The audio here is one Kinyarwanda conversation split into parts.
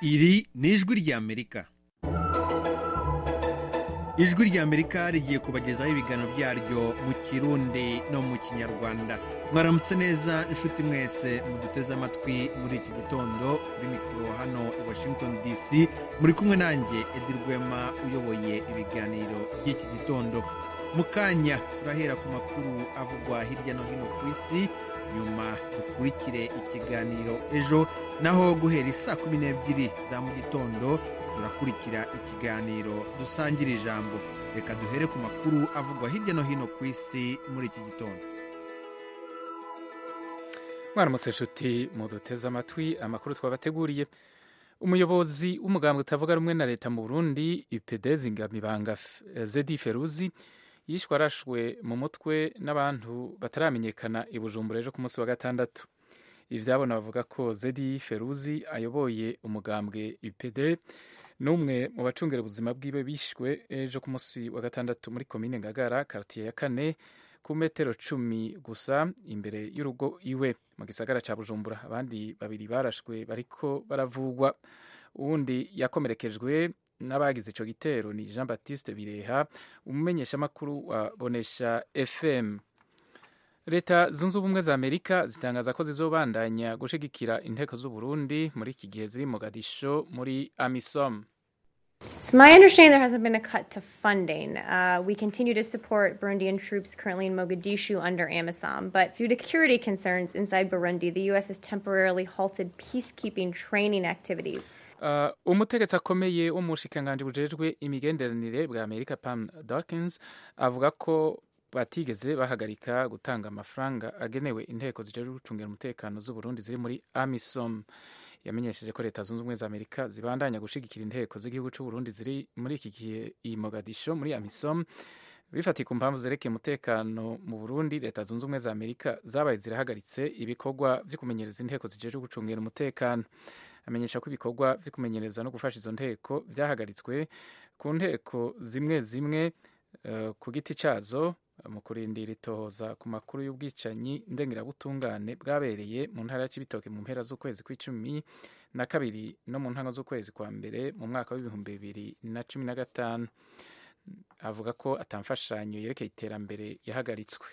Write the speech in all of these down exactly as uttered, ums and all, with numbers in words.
Iri ni ijwi ry'Amerika. Ijwi ry'Amerika rigiye kubagezaho ibiganiro byaryo mu Kirundi no mu Kinyarwanda. Mwaramutse neza inshuti mwese muduteze amatwi muri iki gitondo. Kuri mikoro hano i Washington D C muri kumwe nanjye Edi Rwema uyoboye ibiganiro by'iki gitondo. Mukanya turahera ku makuru avugwa hirya no hino ku isi, nyuma dukurikire ikiganiro ejo, naho guhera isaa kumi n'ebyiri za mu gitondo turakurikira ikiganiro dusangira ijambo. Reka duhere ku makuru avugwa hirya no hino ku isi muri iki gitondo. Mwaramutse nshuti muduteze amatwi amakuru twabateguriye. Umuyobozi w'umugambwe utavuga rumwe na leta mu Burundi U P D Zingamibanga Zedi Feruzi yishwe arashwe mu mutwe n'abantu bataramenyekana i Bujumbura ejo ku munsi wa gatandatu. Ivyabona bavuga ko Zedi Feruzi ayoboye umugambwe U P D n'umwe mu bacungera ubuzima bwiwe bishwe ejo ku munsi wa gatandatu muri komine Ngagara, quartier ya kane, ku metero cumi gusa imbere y'urugo iwe mu gisagara ca Bujumbura. Abandi babiri barashwe bariko baravugwa. Uwundi yakomerekejwe n'abagize ico gitero ni Jean Baptiste Bireha, umumenyesha makuru wa Bonesha F M. Leta zunze ubumwe za Amerika zitangaza ko zizobandanya gushigikira inteko z'u Burundi muri iki gihe ziri Mogadisho muri AMISOM. It's my understanding there hasn't been a cut to funding. Uh, we continue to support Burundian troops currently in Mogadishu under AMISOM, but due to security concerns inside Burundi, the U S has temporarily halted peacekeeping training activities. Uh, umutegetsi akomeye wo mu bushikiranganji bujejwe imigenderanire bwa Amerika Pam Dawkins avuga ko batigeze bahagarika gutanga amafaranga agenewe inteko zijejwe gucungira umutekano z'u Burundi ziri muri AMISOM. Yamenyesheje ko leta zunze ubumwe za Amerika zibandanya gushigikira inteko z'igihugu cy'u Burundi ziri muri iki gihe i Mogadisho muri AMISOM bifatiye ku mpamvu zerekeye umutekano mu Burundi. Leta zunze ubumwe za Amerika zabaye zirahagaritse ibikorwa vyo kumenyereza inteko zijejwe gucungira umutekano. Amenyesha ko ibikorwa vyo kumenyereza no gufasha izo nteko vyahagaritswe ku nteko zimwe zimwe uh, ku giti cazo mu kurindira itohoza ku makuru y'ubwicanyi ndengerabutungane bwabereye mu ntara ya Cibitoke mu mpera z'ukwezi kw'icumi na kabiri no mu ntango z'ukwezi kwa mbere mu mwaka w'ibihumbi bibiri na cumi na gatanu. Avuga ko atamfashanyo yerekeye iterambere yahagaritswe.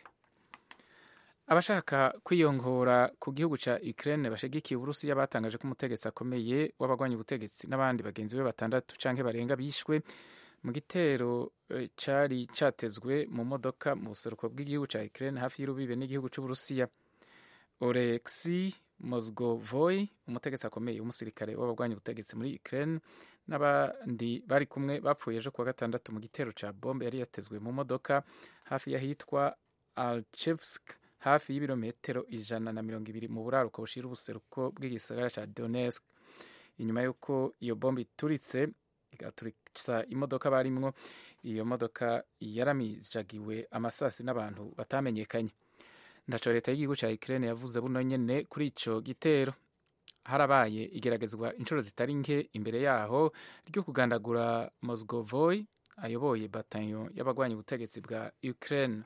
Abashaka kwiyongora ku gihugu ca Ukraine bashigikiye Uburusiya batangaje ko umutegetsi akomeye w'abagwanya ubutegetsi n'abandi bagenzi be batandatu canke barenga bishwe mu gitero cari catezwe mu modoka mu buseruko bw'igihugu ca Ukraine hafi y'urubibe n'igihugu c'Uburusiya. Oleksiy Mozgovoy, umutegetsi akomeye w'umusirikare w'abagwanya ubutegetsi muri Ukraine, n'abandi bari kumwe bapfuye ejo kuwa gatandatu mu gitero ca bombe yari yatezwe mu modoka hafi y'ahitwa Alchevsk, hafi y'ibirometero ijana na mirongo ibiri mu buraruko bushira ubuseruko bw'igisagara ca Donetsk. Inyuma y'uko iyo bombe ituritse igaturikisa imodoka barimwo, iyo modoka yaramijagiwe amasasi n'abantu batamenyekanye. Ndaco leta y'igihugu ca Ukraine yavuze buno nyene kuri ico gitero. Harabaye igeragezwa inshuro zitari nke imbere yaho ryo kugandagura Mozgovoy ayoboye bataillon y'abagwanya ubutegetsi bwa Ukraine.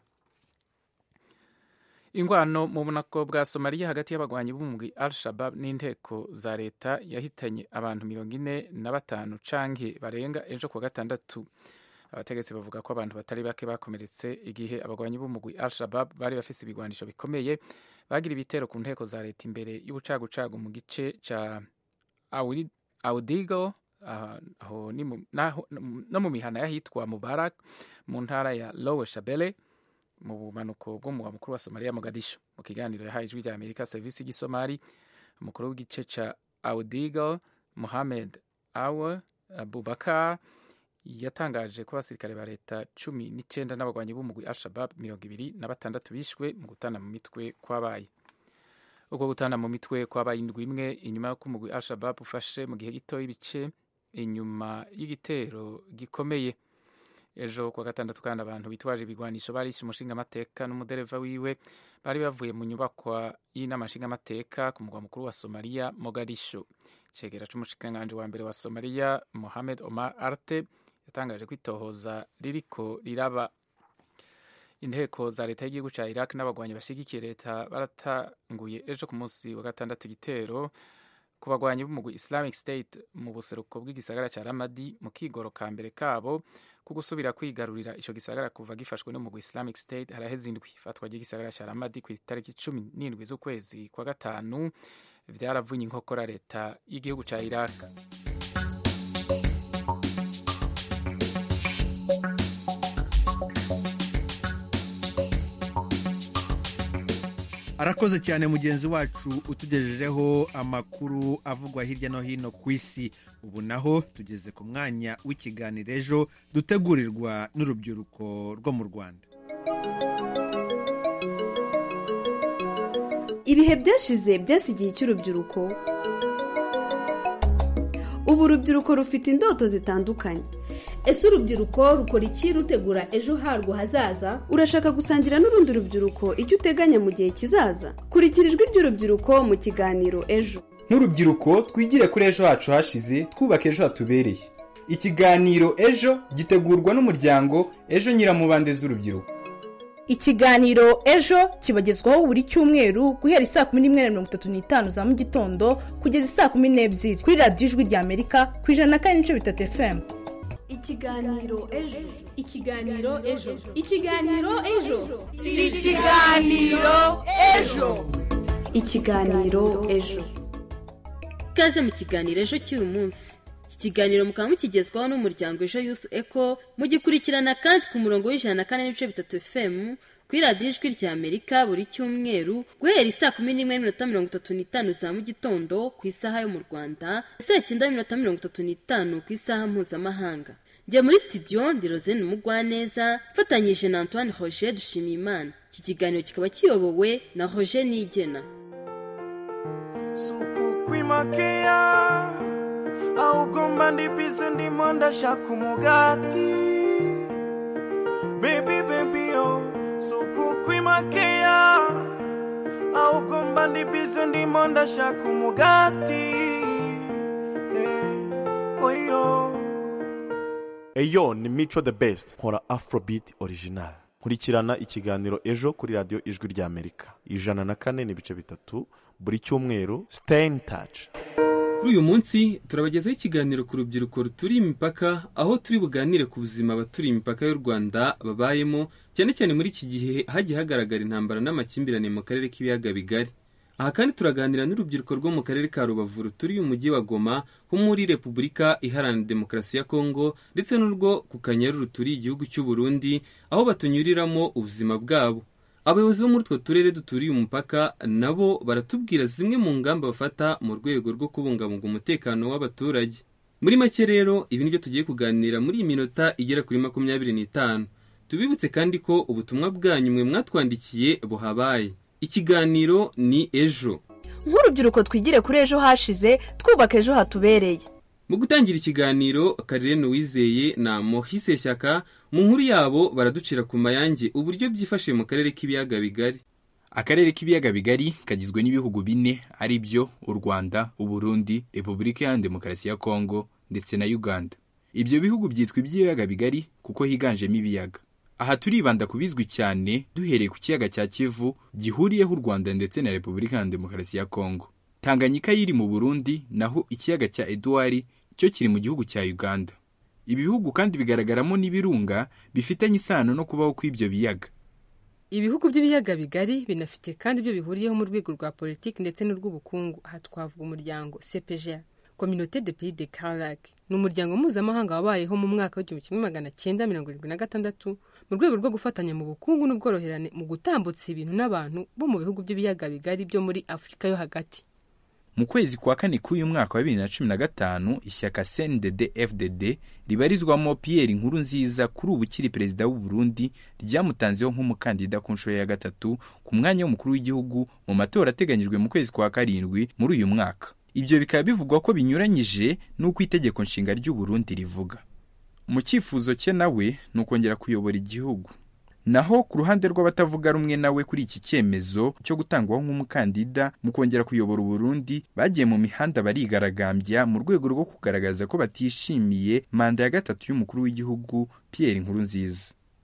Ingwano mu bunako bwa Somalia hagati y'abagwanyi b'umugwi Al-Shabaab n'inteko za leta yahitanye abantu mirongo ine na batanu canke barenga ejo kuwa gatandatu. Abategetsi bavuga ko abantu batari bake bakomeretse igihe abagwanyi b'umugwi Al-Shabaab bari bafise ibigwanisho bikomeye bagira ibitero ku nteko za leta imbere y'ubucagucagu mu gice ca Audigo aho ni no mu mihana yahitwa Mubarak mu ntara ya Lower Shabelle mu bumanuko bwo mu mukuru wa Somalia Mogadisho. Mu kiganiro yahaye ijwi rya Amerika servisi y'igisomali, umukuru w'igice ca Audigo Mohamed Awa Abubakar yatangaje ko abasirikare ba leta cumi n'icenda n'abagwanyi b'umugwi Al-Shabaab mirongo ibiri na batandatu bishwe mu gutana mu mitwe kwabaye. Ubwo gutana mu mitwe kwabaye indwi imwe inyuma y'uko umugwi Al-Shabaab ufashe mu gihe gito ibice inyuma y'igitero gikomeye. Ejo kuwa gatandatu kandi abantu bitwaje ibigwanisho barishe umushingamateka n'umudereva wiwe bari bavuye mu nyubakwa y'inama nshingamateka ku mugwa mukuru wa Somalia Mogadisho. Icegera c'umushikiranganji wa mbere wa Somalia Mohamed Omar Arte yatangaje ko itohoza ririko riraba. Inteko za leta y'igihugu ca Iraq n'abagwanyi bashigikiye leta baratanguye ejo ku munsi wa gatandatu igitero ku bagwanyi b'umugwi Islamic State mu buseruko bw'igisagara ca Ramadi mu kigoro ka mbere kabo ku gusubira kwigarurira ico gisagara kuva gifashwe n'umugwi Islamic State haraheze indwi. Ifatwa ry'igisagara ca Ramadi ku itariki cumi n'indwi z'ukwezi kwa gatanu vyaravunye inkokora leta y'igihugu ca Iraq. Arakoze cyane mugenzi wacu utugejejeho amakuru avugwa hirya no hino ku isi. Ubu naho tugeze ku mwanya w'ikiganiro ejo dutegurirwa n'urubyiruko rwo mu Rwanda. Ibihe byashize byasigiye cy'urubyiruko. Ubu urubyiruko rufite indoto zitandukanye. Ese urubyiruko rukora iki rutegura ejo harwo hazaza? Urashaka gusangira n'urundi rubyiruko icyo uteganya mu gihe kizaza? Kurikira ijwi ry'urubyiruko mu kiganiro ejo. Nk'urubyiruko twigire kuri ejo hacu hashize twubaka ejo hatubereye. Ikiganiro ejo gitegurwa n'umuryango Ejo Nyiramubande z'urubyiruko. Ikiganiro ejo kibagezwaho buri cyumweru guhera saa kumi n'imwe na mirongo itatu n'itanu za mu gitondo kugeza saa kumi n'ebyiri kuri radiyo ijwi rya Amerika ku ijana na kane n'ibice bitatu F M. Ikiganiro ejo. Ikiganiro ejo. Ikiganiro ejo. Ikiganiro ejo. Ikiganiro ejo. Kaze mu kiganiro ejo cy'uyu munsi. Iki kiganiro mukaba mukigezwaho n'umuryango Ejo Youth Echo mugikurikirana kandi ku murongo w'ijana na kane n'ibice bitatu F M kuri radiyo ijwi rya Amerika buri cyumweru guhera saa kumi n'imwe n'iminota mirongo itatu n'itanu za mu gitondo ku isaha yo mu Rwanda, saa cyenda n'iminota mirongo itatu n'itanu ku isaha mpuzamahanga. Njye muri studio ndi Rosine Mugwaneza mfatanyije na Antoine Roger Dushimiyimana. Iki kiganiro kikaba kiyobowe na Roger Nigena. Suku kwimakea au gomba ndibize ndimo ndashaka umugati. Baby baby oh suku kwimakea au gomba ndibize ndimo ndashaka umugati. Hey, oyo Eyo ni Mico the Best, nkora Afrobeat original. Nkurikirana ikiganiro ejo kuri radio Ijwi rya Amerika ijana na kane n'ibice bitatu buri cyumweru. Stay in touch. Kuri uyu munsi turabagezaho ikiganiro ku rubyiruko ruturi imipaka, aho turi buganire ku buzima abaturi imipaka y'u Rwanda babayemo, cyane cyane muri iki gihe hagiye hagaragara intambara n'amakimbirane mu karere k'ibiyaga bigari. Aha kandi turaganira n'urubyiruko rwo mu karere ka Rubavu ruturiye umujyi wa Goma ho muri Repubulika Iharanira Demokarasi ya Kongo, ndetse n'urwo ku Kanyaru ruturiye igihugu cy'u Burundi, aho batunyuriramo ubuzima bwabo. Abayobozi bo muri utwo turere duturiye umupaka nabo baratubwira zimwe mu ngamba bafata mu rwego rwo kubungabunga umutekano w'abaturage. Muri make rero ibi nibyo tugiye kuganira muri iyi minota igera kuri makumyabiri n'itanu. Tubibutse kandi ko ubutumwa bwanyu mwe mwatwandikiye buhabaye. Ikiganiro ni ejo. Nk'urubyiruko twigire kuri ejo hashize twubaka ejo hatubereye. Mu gutangira ikiganiro Karine Uwizeye na Mohise Shyaka mu nkuru yabo baraducira ku mayange uburyo byifashe mu karere k'ibiyaga bigari. Akarere k'ibiyaga bigari kagizwe n'ibihugu bine ari byo u Rwanda, u Burundi, Repubulika Iharanira Demokarasi ya Kongo ndetse na Uganda. Ibyo bihugu byitwa iby'ibiyaga bigari kuko higanjemo ibiyaga. Aha turibanda kubizwi cyane duhereye ku kiyaga cya Kivu gihuriyeho u Rwanda ndetse na Repubulika Iharanira Demokarasi ya Kongo. Tanganyika yiri mu Burundi, naho ikiyaga cya Edward cyo kiri mu gihugu cya Uganda. Ibi bihugu kandi bigaragaramo n'ibirunga bifitanye isano no kubaho kw'ibyo biyaga. Ibihugu by'ibiyaga bigari binafite kandi ibyo bihuriyeho mu rwego rwa politiki ndetse n'urw'ubukungu. Aha twavuga umuryango C P G, Communauté des Pays de Carac. Ni umuryango mpuzamahanga wabayeho mu mwaka w'igihumbi kimwe magana cyenda mirongo irindwi na gatandatu mu rwego rwo gufatanya mu bukungu n'ubworoherane mu gutambutsa ibintu n'abantu bo mu bihugu by'ibiyaga bigari byo muri Afurika yo hagati. Mu kwezi kwa kane k'uyu mwaka wa bibiri na cumi na gatanu ishyaka C N D D F D D ribarizwamo Pierre Nkurunziza kuri ubu kiri perezida w'u Burundi ryamutanzeho nk'umukandida ku nshuro ya gatatu ku mwanya w'umukuru w'igihugu mu matora ateganyijwe mu kwezi kwa karindwi muri uyu mwaka. Ibyo bikaba bivugwa ko binyuranyije n'uko itegeko nshinga ry'u Burundi rivuga. Mu cyifuzo cye nawe ni ukongera kuyobora igihugu. Naho ku ruhande rw'abatavuga rumwe nawe kuri iki cyemezo cyo gutangwaho nk'umukandida mu kongera kuyobora u Burundi, bagiye mu mihanda barigaragambya mu rwego rwo kugaragaza ko batishimiye manda ya gatatu y'umukuru w'igihugu Pierre Nkurunziza.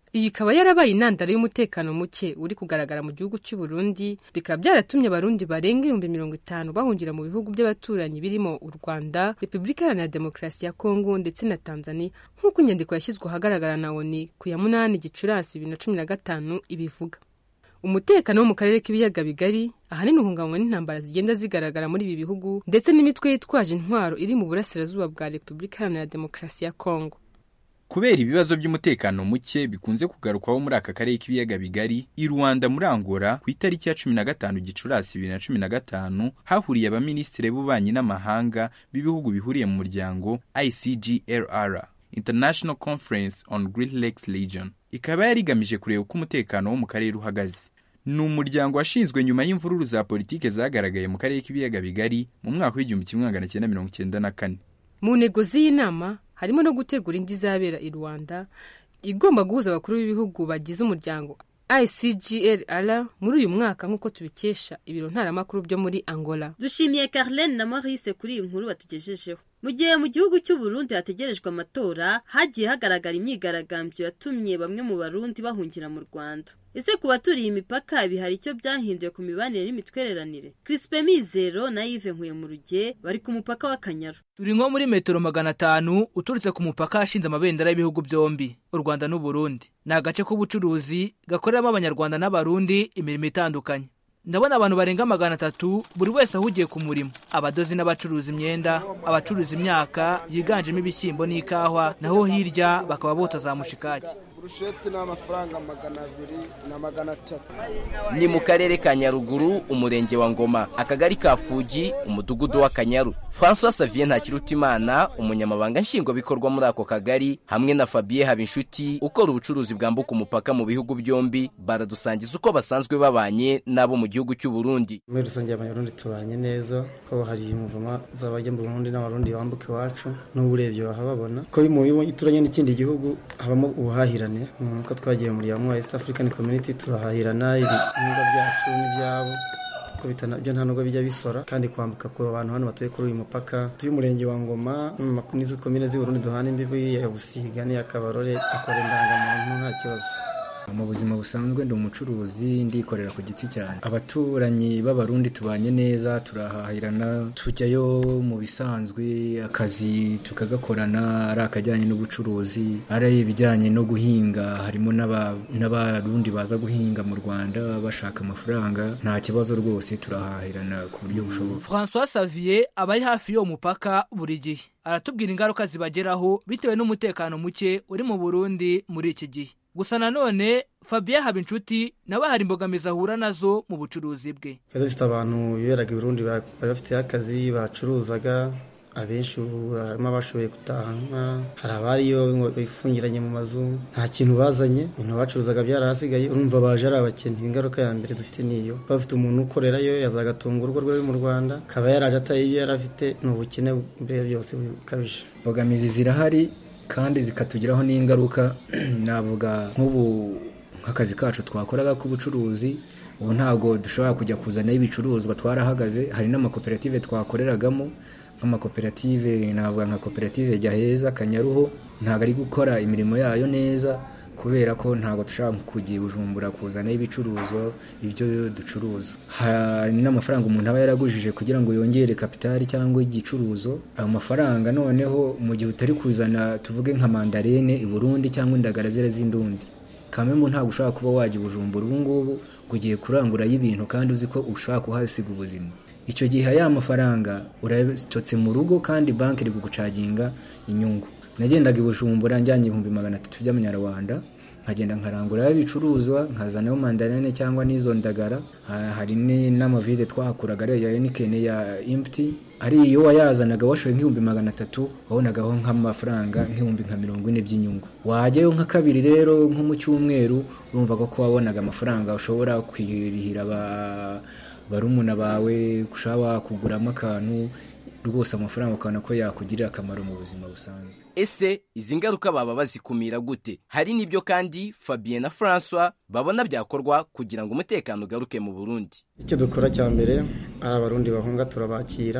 iyi ikaba yarabaye intandaro y'umutekano muke uri kugaragara mu gihugu cy'u Burundi, bikaba byaratumye abarundi barenga ibihumbi mirongo itanu bahungira mu bihugu by'abaturanyi birimo u Rwanda, Repubulika Iharanira Demokarasi ya Kongo ndetse na Tanzania, nk'uko inyandiko yashyizwe ahagaragara na O N U ku ya munani Gicurasi bibiri na cumi na gatanu ibivuga. Umutekano wo mu karere k'ibiyaga bigari ahanini uhungabanywa n'intambara zigenda zigaragara muri ibi bihugu ndetse n'imitwe yitwaje intwaro iri mu burasirazuba bwa Repubulika Iharanira Demokarasi ya Kongo. Kubera ibibazo by'umutekano muke bikunze kugarukwaho muri aka karere k'ibiyaga bigari, i Rwanda muri Angola ku itariki ya cumi na gatanu Gicurasi bibiri na cumi na gatanu hahuriye abaminisitiri b'ububanyi n'amahanga b'ibihugu bihuriye mu muryango I C G L R, International Conference on Great Lakes Region. Ikaba yari igamije kureba uko umutekano wo mu karere uhagaze. Ni umuryango washinzwe nyuma y'imvururu za politike zagaragaye mu karere k'ibiyaga bigari mu mwaka w'igihumbi kimwe magana cyenda mirongo icyenda na kane. Mu ntego z'iyi nama harimo no gutegura indi izabera i Rwanda igomba guhuza abakuru b'ibihugu bagize umuryango I C G L R muri uyu mwaka nk'uko tubikesha ibiro ntaramakuru byo muri Angola. Dushimiye Carlene na Maurice kuri iyi nkuru batugejejeho. Mu gihe mu gihugu cy'u Burundi hategerejwe amatora, hagiye hagaragara imyigaragambyo yatumye bamwe mu Barundi bahungira mu Rwanda. Ese ku baturiye imipaka bihari icyo byahinduye ku mibanire n'imitwereranire? Crispin Mizero na Yves Nkuyemurugye bari ku mupaka wa Kanyaru. Turi nko muri metero magana atanu uturutse ku mupaka hashinze amabendera y'ibihugu byombi, u Rwanda n'u Burundi. Ni agace k'ubucuruzi gakoreramo Abanyarwanda n'Abarundi imirimo itandukanye. Ndabona abantu barenga magana atatu buri wese ahugiye ku murimo, abadozi n'abacuruza imyenda, abacuruza imyaka yiganjemo ibishyimbo n'ikahwa, naho hirya bakaba bota za mushikaki. Burusheti n'amafaranga magana abiri na magana atatu. Ni mu karere ka Nyaruguru, umurenge wa Ngoma, akagari ka Fugi, umudugudu wa Kanyaru. François Xavier Ntakirutimana, umunyamabanga nshingwabikorwa muri ako kagari, hamwe na Fabien Habinshuti ukora ubucuruzi bwambuka umupaka mu bihugu byombi, baradusangiza uko basanzwe babanye nabo mu gihugu cy'u Burundi. Muri rusange Abarundi tubanye neza, ko hari imuvuma z'abajya mu Burundi n'Abarundi bambuka iwacu, n'uburebye bahababona ko mu ituranye n'ikindi gihugu habamo ubuhahira nkuko twagiye muri ya East African Community turahahirana ibintu byacu n'ibyabo ko bitanabyo nta nubwo bijya bisora, kandi kwambuka ku bantu hano batuye kuri uyu mupaka tuyu murenge wa Ngoma n'izo komine z'i Burundi duhana imbibi ya Busiga ni Akabarore akora indangamuntu nta kibazo. Mu buzima busanzwe ndi umucuruzi ndikorera ku giti cyane. Abaturanyi b'Abarundi tubanye neza, turahahirana, tujyayo mu bisanzwe, akazi tukagakorana, ari akajyanye n'ubucuruzi, ari ibijyanye no guhinga, harimo n'Abarundi baza guhinga mu Rwanda bashaka amafaranga, nta kibazo rwose turahahirana ku buryo bushoboka. François Xavier abari hafi yo mupaka buri gihe aratubwira ingaruka zibageraho bitewe n'umutekano muke uri mu Burundi muri iki gihe. Gusa nanone Fabien Habinshuti nawe hari imbogamizi ahura nazo mu bucuruzi bwe. Dufite abantu biberaga i Burundi bari bafite akazi bacuruzaga, abenshi harimo abashoboye gutaha, hari abariyo bifungiranye mu mazu nta kintu bazanye, ibintu bacuruzaga byarahasigaye, urumva baje ari abakene. Ingaruka ya mbere dufite niyo, bafite umuntu ukorerayo yazagatunga urugo rwe mu Rwanda, kaba yaraje ataye ibyo yari afite, n'ubukene mbere byose bukabije. Imbogamizi zirahari kandi zikatugiraho n'ingaruka. Navuga nk'ubu nk'akazi kacu twakoraga k'ubucuruzi, ubu ntabwo dushobora kujya kuzana ibicuruzwa, twarahagaze. Hari n'amakoperative twakoreragamo, nk'amakoperative navuga nka koperative Jyaheza Kanyaruho, ntabwo ari gukora imirimo yayo neza kubera ko ntabwo dushaka kugiye Bujumbura kuzana ibicuruzwa ibyo ducuruza. Hari n'amafaranga umuntu aba yaragujije kugira ngo yongere kapitali cyangwa igicuruzo. Ayo mafaranga noneho mu gihe utari kuzana tuvuge nka mandarine i Burundi cyangwa indagara zera z'indundi, kamwe ntabwo ushaka kuba wajya Bujumbura ubu ngubu kugiye kurangura y'ibintu kandi uzi ko ushaka kuhasiga ubuzima. Icyo gihe aya mafaranga urayatotse mu rugo kandi banki iri kugucaginga inyungu. Nagendaga i Bujumbura njyanye ibihumbi magana atatu by'amanyarwanda, nkagenda nkarangura ibicuruzwa, nkazanaho mandarine cyangwa n'izo ndagara. Hari n'amavide twahakuraga ari ya Heineken ya Empty, ari iyo wayazanaga washoye nk'ibihumbi magana atatu wabonagaho nk'amafaranga nk'ibihumbi nka mirongo ine by'inyungu. Wajyayo nka kabiri rero nko mu cyumweru, urumva ko wabonaga amafaranga ushobora kwirihira ba barumuna bawe, kushaba kuguramo akantu, rwose amafaranga ukabona ko yakugirira akamaro mu buzima busanzwe. Ese izi ngaruka baba bazikumira gute? Hari n'ibyo kandi Fabien na François babona byakorwa kugira ngo umutekano ugaruke mu Burundi. Icyo dukora cya mbere, Abarundi bahunga turabakira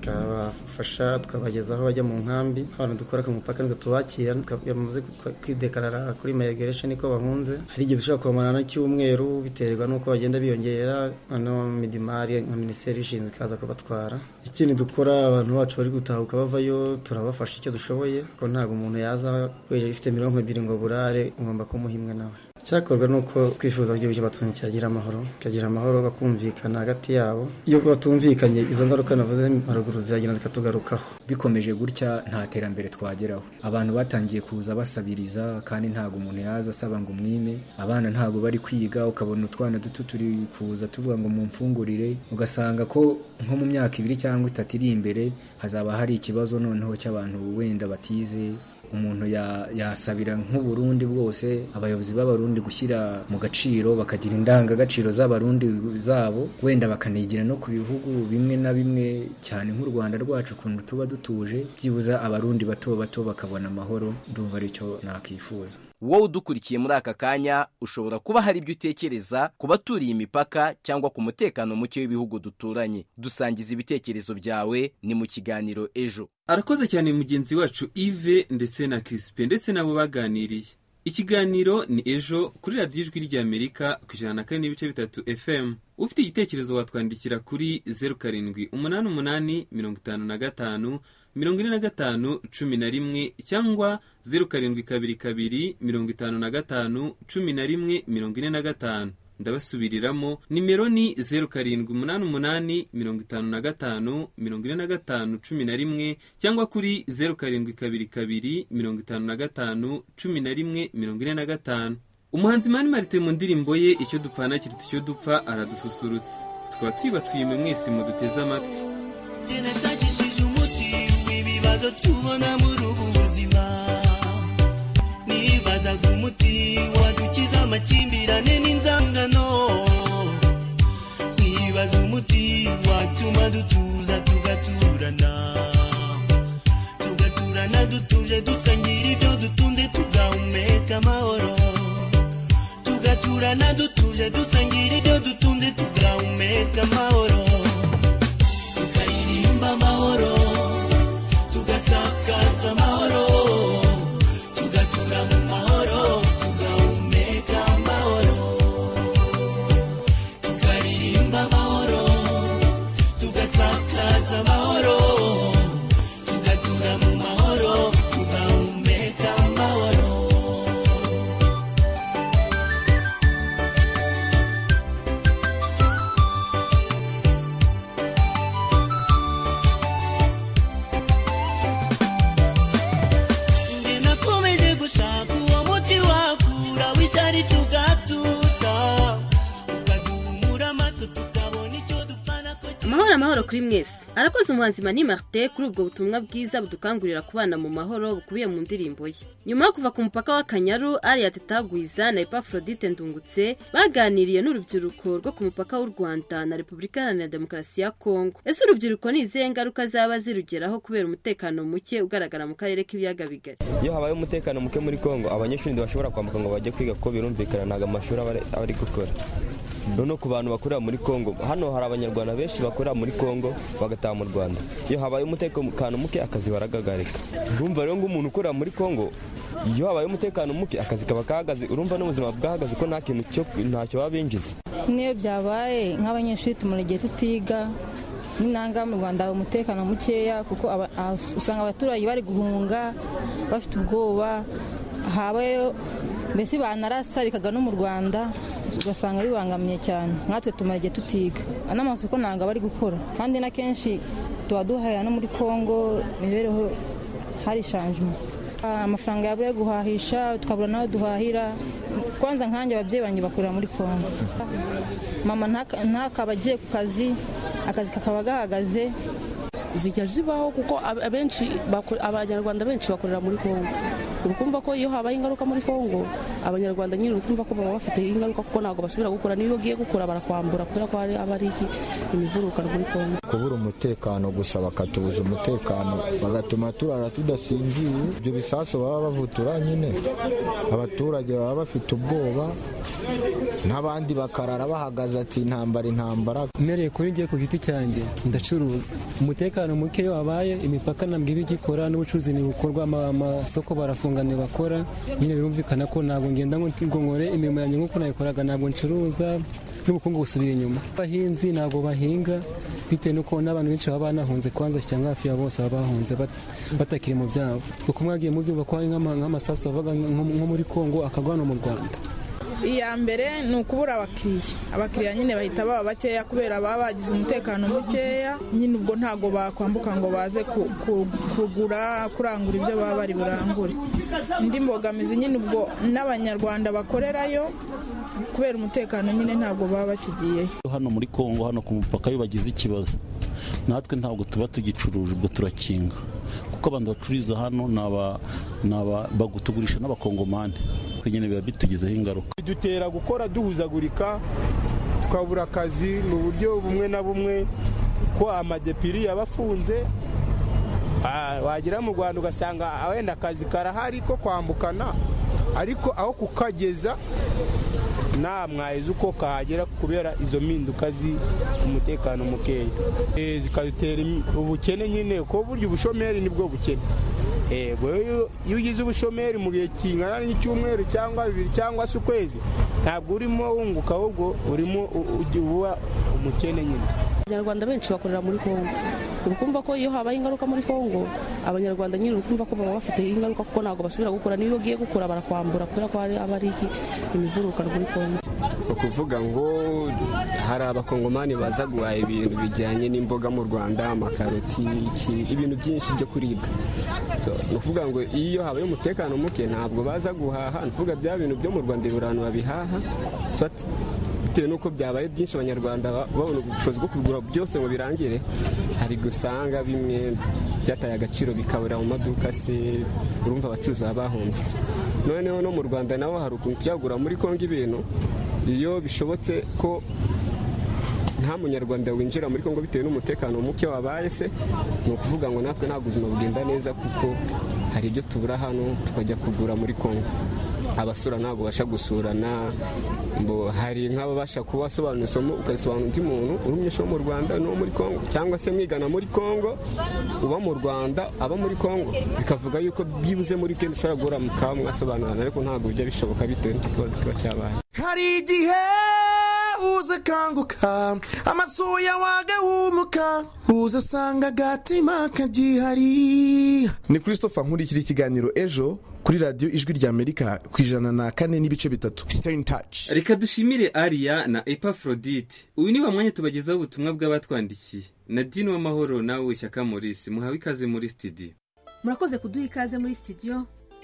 tukabafasha tukabageza aho bajya mu nkambi abantu dukora ku mupaka niko tubakira bamaze kwidekarara kuri migration niko bahunze hari igihe dushobora kubamarana n'icyumweru biterwa n'uko bagenda biyongera hano midimari nka minisiteri ishinzwe ikaza kubatwara. Ikindi dukora abantu bacu bari gutahuka bavayo turabafasha icyo dushoboye ko ntabwo umuntu yaza weje ifite mirongo ibiri ngo burare ugomba kumuhimwe nawe. Cyakorwa nuko twifuza igihugu cy'abaturage cyagira amahoro cyagira amahoro bakumvikana hagati yabo. Iyo batumvikanye izo ngaruka navuze haruguru ziragenda zikatugarukaho. Bikomeje gutya nta terambere twageraho. Abantu batangiye kuza basabiriza kandi ntago umuntu yaza asaba ngo umwime. Abana ntago bari kwiga ukabona utwana duto turi kuza tuvuga ngo mumfungurire ugasanga ko nko mu myaka ibiri cyangwa itatu iri imbere hazaba hari ikibazo noneho cy'abantu wenda batize. Umuntu yasabira nk'uburundi bwose abayobozi b'abarundi gushyira mu gaciro bakagira indangagaciro z'abarundi zabo wenda bakanigira no ku bihugu bimwe na bimwe cyane nk'u Rwanda rwacu kuntu tuba dutuje byibuza abarundi bato bato bakabona amahoro. Ndumva aricyo nakifuza. Wowe udukurikiye muri aka kanya ushobora kuba hari ibyo utekereza ku baturiye imipaka cyangwa ku mutekano muke w'ibihugu duturanye. Dusangiza ibitekerezo byawe ni mu kiganiro ejo. Arakoze cyane mugenzi wacu Yves ndetse na Crispin ndetse nabo baganiriye. Ikiganiro ni ejo kuri radiyo ijwi ry'Amerika ku ijana na kane n'ibice bitatu F M. Ufite igitekerezo watwandikira kuri zeru karindwi umunani umunani mirongo itanu na gatanu mirongo ine na gatanu cumi na rimwe cyangwa zeru karindwi kabiri kabiri mirongo itanu na gatanu cumi na rimwe mirongo ine na gatanu. Ndabasubiriramo nimero ni zeru karindwi umunani umunani mirongo itanu na gatanu mirongo ine na gatanu cumi na rimwe cyangwa kuri zeru karindwi kabiri kabiri mirongo itanu na gatanu cumi na rimwe mirongo ine na gatanu. Umuhanzi Mani Martin mu ndirimbo ye icyo dupfana kiruta icyo dupfa aradususurutse. Tukaba twibatuye mwe mwese muduteze amatwi. Nashakishije umuti w'ibibazo tubona muri ubu buzima. Nibazaga umuti wadukiza amakimbirane n'inzangano. Nibaza umuti watuma dutuza tugaturana. Tugaturana dutuje dusangira ibyo dutunze tugahumeka amahoro. Tugaturana dutuje dusangira ibyo dutunze tugahumeka amahoro. Tukaririmba amahoro tugasakaza amahoro. Tugatura mu mahoro tugahumeka amahoro. Tukaririmba amahoro tugasakaza amahoro. Tugatura mu mahoro tugahumeka amahoro. Amahoro amahoro kuri mwese. Arakoze umuhanzi Mani Martin kuri ubwo butumwa bwiza budukangurira kubana mu mahoro bukubiye mu ndirimbo ye. Nyuma yo kuva ku mupaka wa Kanyaru, Ariya Tetagwiza na Epafrodite Ndungutse baganiriye n'urubyiruko rwo ku mupaka w'u Rwanda na Repubulika Iharanira Demokarasi ya Kongo. Ese urubyiruko ni izihe ngaruka zaba zirugeraho kubera umutekano muke ugaragara mu karere k'ibiyaga bigari? Iyo habaye umutekano muke muri Kongo, abanyeshuri bashobora kwambuka ngo bajye kwiga ko birumvikana ntago amashuri abari gukora. Nono ku bantu bakorera muri Kongo, hano hari abanyarwanda benshi bakorera muri Kongo bagataha mu Rwanda. Iyo habaye umutekano muke akazi baragagarika. Urumva rero ngo umuntu ukorera muri Kongo, iyo habaye umutekano muke akazi kaba kahagaze, urumva n'ubuzima bwahagaze ko nta kintu cyo ntacyo babinjiza. Niyo byabaye nk'abanyeshuri tumurigiye tutiga n'intanga mu Rwanda umutekano mukeya kuko usanga abaturage bari guhunga bafite ubwoba, habaye mbese banarasa bikaga no mu Rwanda ugasanga bibangamiye cyane. Nkatwe tumarigiye tutiga n'amasoko nanga bari gukora kandi na kenshi tuba duhahira no muri Kongo, imibereho hari shanjemo. Amafaranga yabuye guhahisha tukabura naho duhahira. Kwanza nkanjye ababyeyi banjye bakorera muri Kongo, mama ntakaba agiye ku kazi, akazi kakaba gahagaze. Zijya zibaho kuko abenshi abanyarwanda benshi bakorera muri Kongo. Urukumva ko iyo habaye ingaruka muri Kongo, abanyarwanda nyine urukumva ko baba bafite ingaruka kuko ntabwo basubira gukora, niyo ugiye gukora barakwambura kubera ko ari abari imivurukano muri Kongo. Kubura umutekano gusa bakatubuza umutekano bagatuma turara tudasinziye. Ibyo bisaso baba bavutura nyine abaturage baba bafite ubwoba n'abandi bakarara bahagaze ati intambara intambara. Mereye kuri ngiye ku giti cyanjye ndacuruza, umutekano muke iyo wabaye imipaka nabwo iba igikora n'ubucuruzi ntibukorwa, amasoko barafungana bakora, nyine birumvikana ko ntabwo ngenda ngo nkore imirimo yanjye nk'uko nayikoraga, ntabwo ncuruza n'ubukungu busubiye inyuma. Abahinzi ntabwo bahinga bitewe n'uko n'abantu benshi baba banahunze kwanza cyangwa hafi ya bose baba bahunze batakiri mu byabo, kuko mwagiye mubyumva ko hari nk'amasasu avaga nko muri Kongo akagwa no mu Rwanda. Iya mbere ni ukubura abakiriya, abakiriya nyine bahita baba bakeya kubera baba bagize umutekano mukeya, nyine ubwo ntago bakwambuka ngo baze kugura kurangura ibyo baba bari burangure. Indi mbogamizi nyine ubwo n'abanyarwanda bakorerayo kubera umutekano nyine ntabwo baba bakigiyeyo. Hano muri Kongo hano ku mupaka iyo bagize ikibazo natwe ntabwo tuba tugicuruje, ubwo turakinga, kuko abantu bacururiza hano naba bagutugurisha n'abakongomani, nyine biba bitugizeho ingaruka. Dutera gukora duhuzagurika, tukabura akazi mu buryo bumwe na bumwe, ko amadepiri yabafunze, wagira mu Rwanda ugasanga wenda akazi karahari ko kwambukana, ariko aho kukageza nta mwaheza uko kahagera kubera izo mpinduka z'umutekano mukeya, zikadutera ubukene nyine, ko burya ubushomeri nibwo bukene. Iyo ugize ubushomeri mu gihe kingana n'icyumweru cyangwa bibiri cyangwa se ukwezi, ntabwo urimo wunguka, ahubwo urimo uba umukene nyine. Abanyarwanda benshi bakorera muri Kongo, urukumva ko iyo habaye ingaruka muri Kongo abanyarwanda nyine urukumva ko baba bafite ingaruka, kuko ntabwo basubira gukora, niyo ugiye gukora barakwambura kubera ko hari abari imivuruka muri Kongo. Ukuvuga ngo hari abakongomani baza guhaha ibintu bijyanye n'imboga mu Rwanda, amakaroti, ibintu byinshi byo kuribwa. Ni ukuvuga ngo iyo habaye umutekano muke ntabwo baza guhaha, ni ukuvuga bya bintu byo mu Rwanda abantu babihaha, bitewe n'uko byabaye byinshi abanyarwanda babona ubushobozi bwo kugura byose ngo birangire, hari gusanga bimwe byataye agaciro bikabura mu maduka, se urumva abacuruzi baba bahombye. Noneho no mu Rwanda naho hari ukuntu tuyagura muri Kongo ibintu, iyo bishobotse ko nta munyarwanda winjira muri Kongo bitewe n'umutekano muke wabaye, se ni ukuvuga ngo natwe ntabwo ubuzima bugenda neza, kuko hari ibyo tubura hano tukajya kugura muri Kongo. Abasura ntabwo basha gusurana, ngo hari nk'ababasha kubasobanura isomo ukarisobanura undi muntu urumyesho mu Rwanda no muri Kongo, cyangwa se mwigana muri Kongo uba mu Rwanda aba muri Kongo, bikavuga yuko byibuze muri kende ushobora guhura mukaba mwasobanurana, ariko ntabwo bijya bishoboka bitewe n'ikibazo kiba cyabaye. Hari igihe uza kanguka amasuya wagahumuka uzasanga agatima kagihari. Ni Christopher nkurikira ikiganiro Ejo kuri radiyo Ijwi ry'Amerika ku ijana na kane n'ibice bitatu. Stay in touch. Reka dushimire Aria na Epafrodite. Uyu ni wa mwanya tubagezaho ubutumwa bw'abatwandikiye. Nadine w'amahoro nawe Shyaka Maurice, muhawe ikaze muri studio. Murakoze kuduha ikaze muri studio.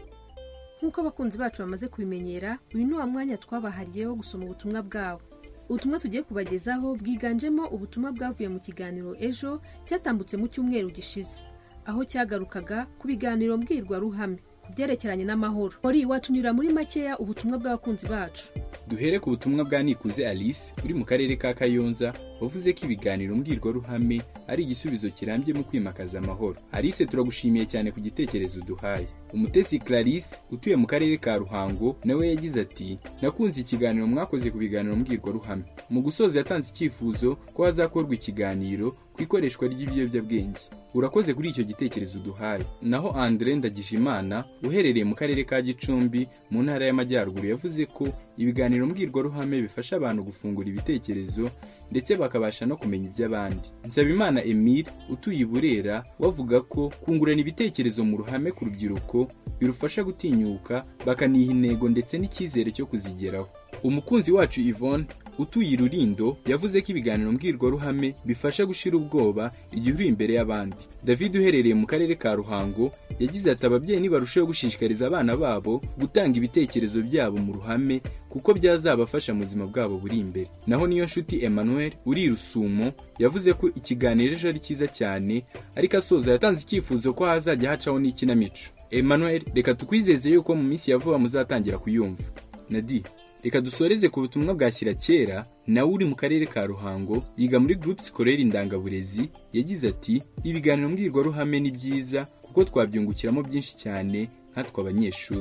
Nkuko abakunzi bacu bamaze kubimenyera, uyu ni wa mwanya twabahariyeho gusoma ubutumwa bwabo. Ubutumwa tugiye kubagezaho bwiganjemo ubutumwa bwavuye mu kiganiro Ejo cyatambutse mu cyumweru gishize, aho cyagarukaga ku biganiro mbwirwa ruhame kubyerekeranye n'amahoro. Ori watunyura muri makeya ubutumwa bw'abakunzi bacu. Duhere ku butumwa bwa Nikuze Alice uri mu karere ka Kayonza, wavuze ko ibiganiro mbwirwa ruhame ari igisubizo kirambye mu kwimakaza amahoro. Alice turagushimiye cyane ku gitekerezo duhaye. Umutesi Clarisse utuye mu karere ka Ruhango nawe yagize ati nakunze ikiganiro mwakoze ku biganiro mbwirwa ruhame. Mu gusoza yatanze icyifuzo ko hazakorwa ikiganiro ku ikoreshwa ry'ibiyobyabwenge. Urakoze kuri icyo gitekerezo duhaye. Naho Andre Ndagijimana uherereye mu karere ka Gicumbi mu ntara y'Amajyaruguru yavuze ko ibiganiro mbwirwa ruhame bifasha abantu gufungura ibitekerezo ndetse bakabasha no kumenya iby'abandi. Nsabimana Emile utuye i Burera wavuga ko kungurana ibitekerezo mu ruhame ku rubyiruko birufasha gutinyuka bakaniha intego ndetse n'icyizere cyo kuzigeraho. Umukunzi wacu Yvonne utuye i Rurindo yavuze ko ibiganiro mbwirwa ruhame bifasha gushira ubwoba igihe uri imbere y'abandi. David uherereye mu karere ka Ruhango yagize ati ababyeyi nibarushaho gushishikariza abana babo gutanga ibitekerezo byabo mu ruhame kuko byazabafasha mu buzima bwabo buri imbere. Naho niyo nshuti Emmanuel uri Rusumo yavuze ko ikiganiro Ejo ari cyiza cyane, ariko asoza yatanze icyifuzo ko hazajya hacaho n'ikinamico. Emmanuel, reka tukwizeze yuko mu minsi ya vuba muzatangira kuyumva. Nadi, reka dusoreze ku butumwa bwa Kirakera nawe uri mu karere ka Ruhango yiga muri groupe scolaire Indangaburezi, yagize ati ibiganiro mbwirwa ruhame ni byiza kuko twabyungukiramo byinshi cyane nkatwe abanyeshuri.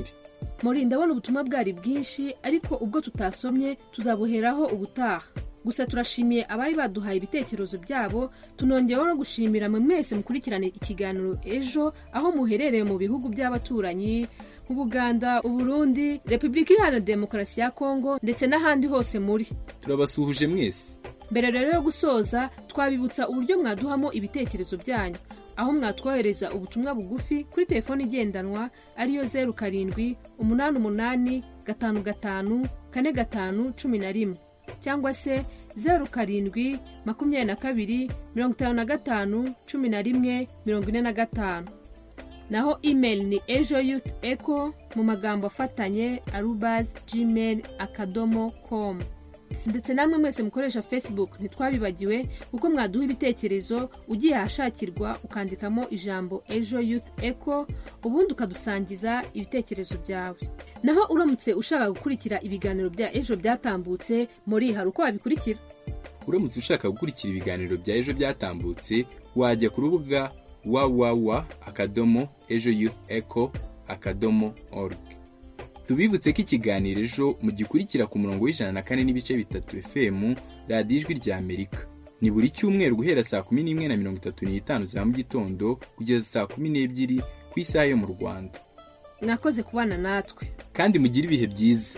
muri ndabona ubutumwa bwari bwinshi ariko ubwo tutasomye tuzabuheraho ubutaha. Gusa turashimiye abari baduhaye ibitekerezo byabo, tunongeyeho no gushimira mwe mwese mukurikirana ikiganiro ejo aho muherereye mu bihugu by'abaturanyi nk'Ubuganda, Uburundi, Repubulika Iharanira Demokarasi ya Kongo ndetse n'ahandi hose muri. Turabasuhuje mwese. Mbere rero yo gusoza twabibutsa uburyo mwaduhamo ibitekerezo byanyu, aho mwatwohereza ubutumwa bugufi kuri telefoni igendanwa ariyo zeru karindwi umunani umunani gatanu gatanu kane gatanu cumi na rimwe cyangwa se zeru karindwi makumyabiri na kabiri mirongo itanu na gatanu cumi na rimwe mirongo ine na gatanu. Naho email ni ejo youth echo mu magambo afatanye arobase gmail akadomo com. Ndetse namwe mwese mukoresha Facebook ntitwabibagiwe kuko mwaduha ibitekerezo ugiye ahashakirwa ukandikamo ijambo ejo youth echo ubundi ukadusangiza ibitekerezo byawe. Naho uramutse ushaka gukurikira ibiganiro bya ejo byatambutse muri hari uko wabikurikira. Uramutse ushaka gukurikira ibiganiro bya ejo byatambutse wajya ku rubuga www akadomo ejo youth echo akadomo org. Tubibutse ko ikiganiro ejo mugikurikira ku murongo w'ijana na kane n'ibice bitatu F M radiyo ijwi rya Amerika. Ni buri cyumweru guhera saa kumi n'imwe na mirongo itatu n'itanu za mu gitondo kugeza saa kumi n'ebyiri ku isaha yo mu Rwanda. Mwakoze kubana natwe kandi mugire ibihe byiza.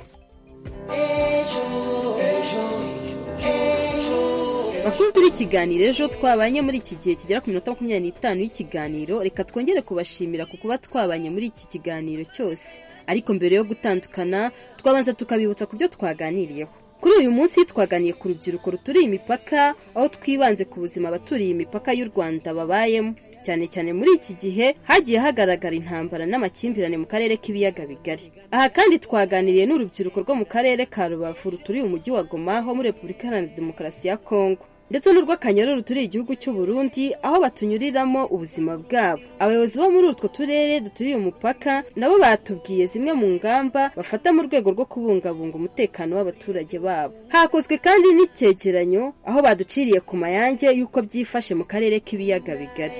Bakunzi b'ikiganiro ejo twabanye muri iki gihe kigera ku minota makumyabiri n'itanu y'ikiganiro, reka twongere kubashimira ku kuba twabanye muri iki kiganiro cyose. Ariko mbere yo gutandukana twabanza tukabibutsa ku byo twaganiriyeho. Kuri uyu munsi twaganiye ku rubyiruko ruturiye imipaka, aho twibanze ku buzima abaturiye imipaka y'u Rwanda babayemo, cyane cyane muri iki gihe hagiye hagaragara intambara n'amakimbirane mu karere k'ibiyaga bigari. Aha kandi twaganiriye n'urubyiruko rwo mu karere ka Rubavu ruturiye umujyi wa Goma ho muri Repubulika Iharanira Demokarasi ya Kongo, ndetse n'urw'Akanyaru ruturiye igihugu cy'u Burundi aho batunyuriramo ubuzima bwabo. Abayobozi bo muri utwo turere duturiye umupaka nabo batubwiye zimwe mu ngamba bafata mu rwego rwo kubungabunga umutekano w'abaturage babo. Hakozwe kandi n'icyegeranyo aho baduciriye ku mayange y'uko byifashe mu karere k'ibiyaga bigari.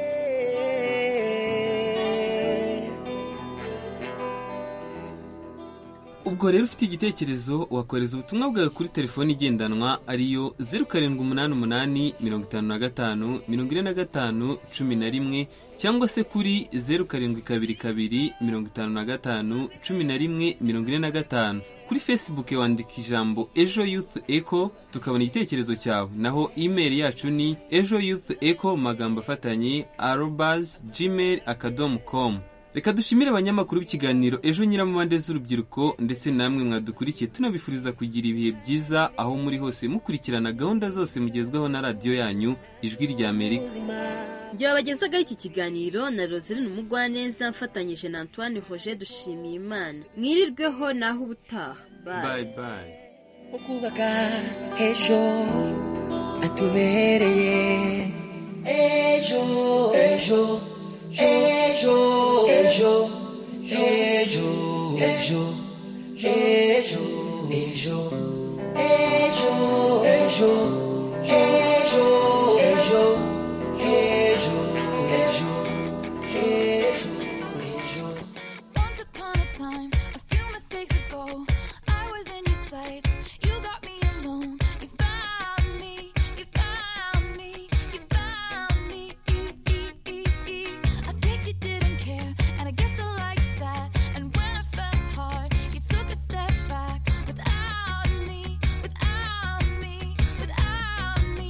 Ubwo rero ufite igitekerezo wakoreza ubutumwa bwawe kuri telefoni igendanwa ariyo zeru karindwi umunani umunani mirongo itanu na gatanu mirongo ine na gatanu cumi na rimwe cyangwa se kuri zeru karindwi kabiri kabiri mirongo itanu na gatanu cumi na rimwe mirongo ine na gatanu. Kuri Facebook wandika ijambo ejo youth echo tukabona igitekerezo cyawe. Naho email yacu ni ejo youth echo magambo afatanye arobase gmail akadomo com. Reka dushimire abanyamakuru b'ikiganiro ejo nyiramubande z'urubyiruko ndetse namwe mwadukurikiye, tunabifuriza kugira ibihe byiza aho muri hose mukurikirana gahunda zose mugezweho na radiyo yanyu ijwi rya Amerika. Jya bagezaga iki kiganiro na Roseline Umugwaneza mfatanyije na Antoine Roger dushimiye Imana. Mwirirweho naho ubutaha. Bye bye. Ukubaka ejo atubereye ejo ejo ejo ejo ejo ejo ejo ejo ejo ejo ejo ejo ejo ejo ejo ejo. Once upon a time, a few mistakes ago, I was in your sights. You got me alone. You found me. You found me. You found me. I guess you didn't care, and I guess I liked that. And when I fell hard, you took a step back. Without me, without me, without me.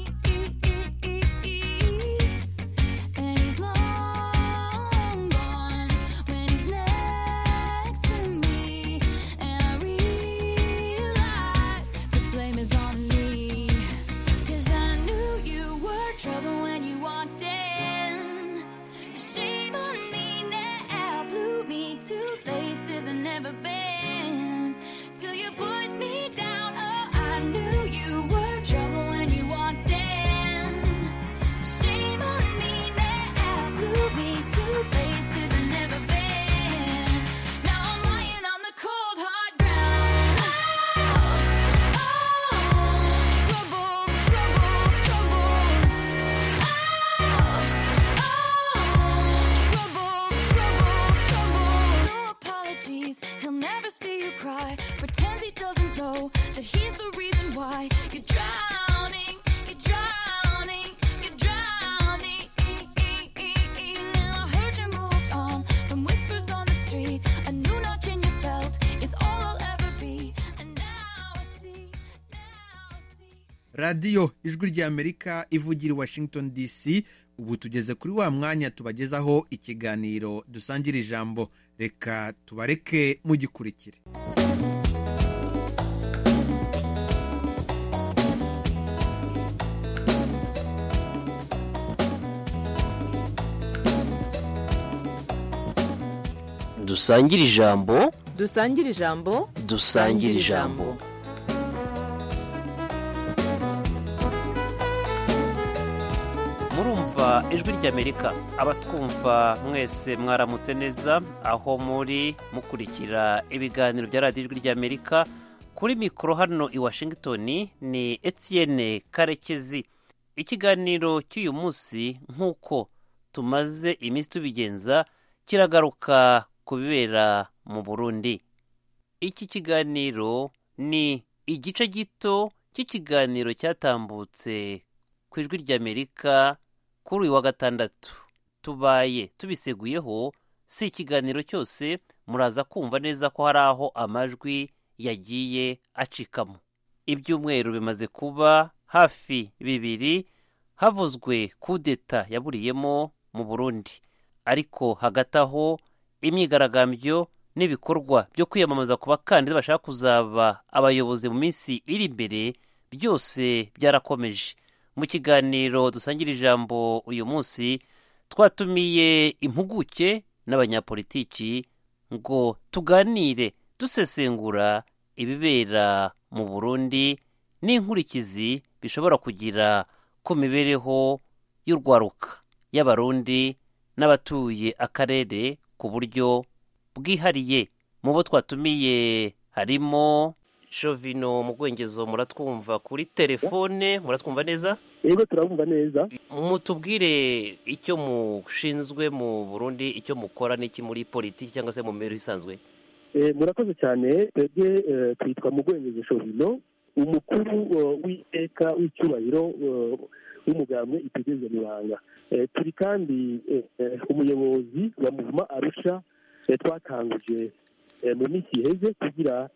And he's long gone when he's next to me. And I realize the blame is on me. 'Cause I knew you were trouble when you walked in. So shame on me now, blew me to places I've never been. Till you put me down, oh, I knew you were trouble when you walked in. So shame on me now, blew me to places I've never been. Now I'm lying on the cold hard ground. Oh, oh, trouble, trouble, trouble. Oh, oh, trouble, trouble, trouble. No apologies, he'll sky. You're drowning, you're drowning, you're drowning. Now I heard you moved on from whispers on the street. A new notch in your belt is all I'll ever be. And now I see, now I see. radiyo ijwi ry'Amerika ivugira i Washington D C. Ubu tugeze kuri wa mwanya tubagezaho ikiganiro dusangira ijambo. Reka tubareke mugikurikire. Dusangira ijambo. Dusangira ijambo. Dusangira ijambo. Murumva ijwi ry'Amerika, abatwumva mwese mwaramutse neza aho muri mukurikira ibiganiro bya radiyo ijwi ry'Amerika. Kuri mikoro hano i Washington ni Etienne Karekezi. Ikiganiro cy'uyu munsi nk'uko tumaze iminsi tubigenza kiragaruka ku bibera mu Burundi. Iki kiganiro ni igice gito cy'ikiganiro cyatambutse ku ijwi ry'Amerika kuri uyu wa gatandatu. Tubaye tubiseguyeho, si ikiganiro cyose, muraza kumva neza ko hari aho amajwi yagiye acikamo. Ibyumweru bimaze kuba hafi bibiri havuzwe kudeta yaburiyemo mu Burundi, ariko hagati aho imyigaragambyo n'ibikorwa byo kwiyamamaza ku bakandida bashaka kuzaba abayobozi mu minsi iri imbere byose byarakomeje. Mu kiganiro dusangira ijambo uyu munsi twatumiye impuguke n'abanyapolitiki ngo tuganire dusesengura ibibera mu Burundi n'inkurikizi bishobora kugira ku mibereho y'urwaruka y'abarundi n'abatuye akarere ku buryo bwihariye. Mu bo twatumiye harimo Shovino Mugwengezo, muratwumva kuri telefone, muratwumva neza? Yego turabumva neza. Mutubwire icyo mushinzwe mu Burundi, icyo mukora n'iki muri politiki cyangwa se mu mibereho isanzwe. Eh murakoze cyane. Twebwe twitwa Mugwengezo Shovino, umukuru w'iteka w'icyubahiro w'umugambwe itegeze Mibanga. Turi kandi umuyobozi wa Muvuma Arusha twakanguje mu minsi iheze kugira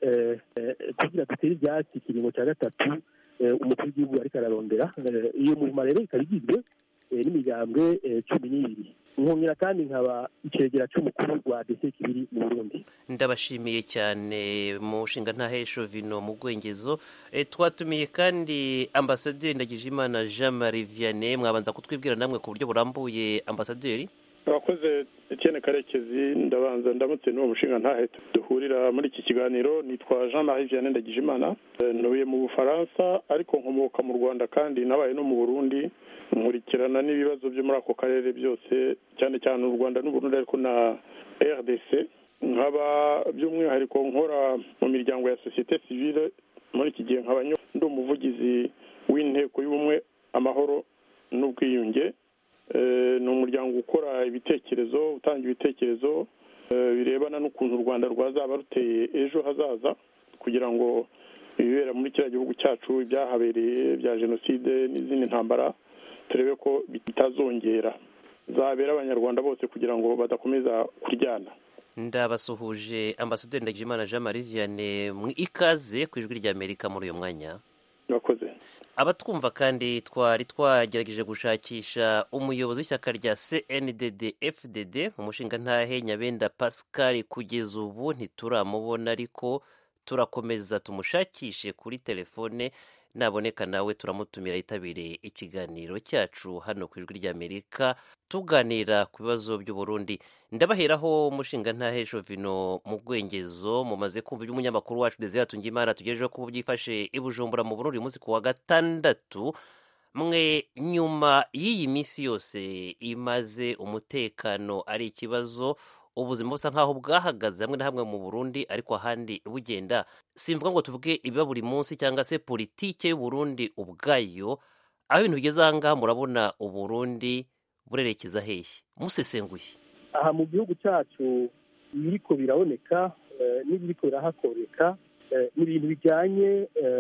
kugira dutere ibyatsi ikiringo cya gatatu umukuru w'igihugu ariko ararondera. Iyo muvuma rero ikaba igizwe n'imigambwe cumi n'ibiri. Nkongera kandi nkaba icegera cy'umukuru wa D C kibiri mu Burundi. Ndabashimiye cyane mu nshinga ntahe Shovino Mugwengezo. E, twatumiye kandi Ambasaderi Ndagijimana Jean Marie Vianney, mwabanza kutwibwira namwe ku buryo burambuye Ambasaderi. Abakoze Etienne Karekezi, ndabanza ndamutse n'uwo mushinga ntahe duhurira muri iki kiganiro. Nitwa Jean Marie Vianney Ndagijimana, ntuye mu Bufaransa ariko nkomoka mu Rwanda kandi nabaye no mu Burundi. Nkurikirana n'ibibazo byo muri ako karere byose, cyane cyane u Rwanda n'u Burundi ariko na R D C. Nkaba by'umwihariko nkora mu miryango ya societe civile muri iki gihe, nkaba ndi umuvugizi w'inteko y'ubumwe amahoro n'ubwiyunge. Ni umuryango ukora ibitekerezo, utanga ibitekerezo birebana n'ukuntu u Rwanda rwazaba ruteye ejo hazaza, kugira ngo ibibera muri kiriya gihugu cyacu, ibyahabereye bya jenoside n'izindi ntambara, turebe ko bitazongera, zabera abanyarwanda bose kugira ngo badakomeza kuryana. Ndabasuhuje Ambasaderi Ndagijimana Jean Marie Vianney, ikaze ku ijwi ry'Amerika muri uyu mwanya. Murakoze. Abatwumva kandi twari twagerageje gushakisha umuyobozi w'ishyaka rya C N D D F D D, umushinga ntahe Nyabenda Pascal, kugeza ubu ntituramubona, ariko turakomeza tumushakishe kuri telefone. Naboneka nawe turamutumira yitabire ikiganiro cyacu hano ku ijwi ry'Amerika tuganira ku bibazo by'u Burundi. Ndabaheraho umushinga ntahe Shovino Mugwengezo, mumaze kumva iby'umunyamakuru wacu Desire Tungimana tugejeje ko byifashe i Bujumbura mu Burundi umunsi ku wa gatandatu. Mwe nyuma y'iyi minsi yose imaze umutekano ari ikibazo, ubuzima busa nkaho bwahagaze hamwe na hamwe mu Burundi ariko ahandi bugenda, simvuga ngo tuvuge ibiba buri munsi cyangwa se politike y'u Burundi ubwayo, aho ibintu bigeze aha ngaha murabona u Burundi burerekeza hehe musesenguye? Aha mu gihugu cyacu ibiriko biraboneka n'ibiriko birahakoreka ni ibintu bijyanye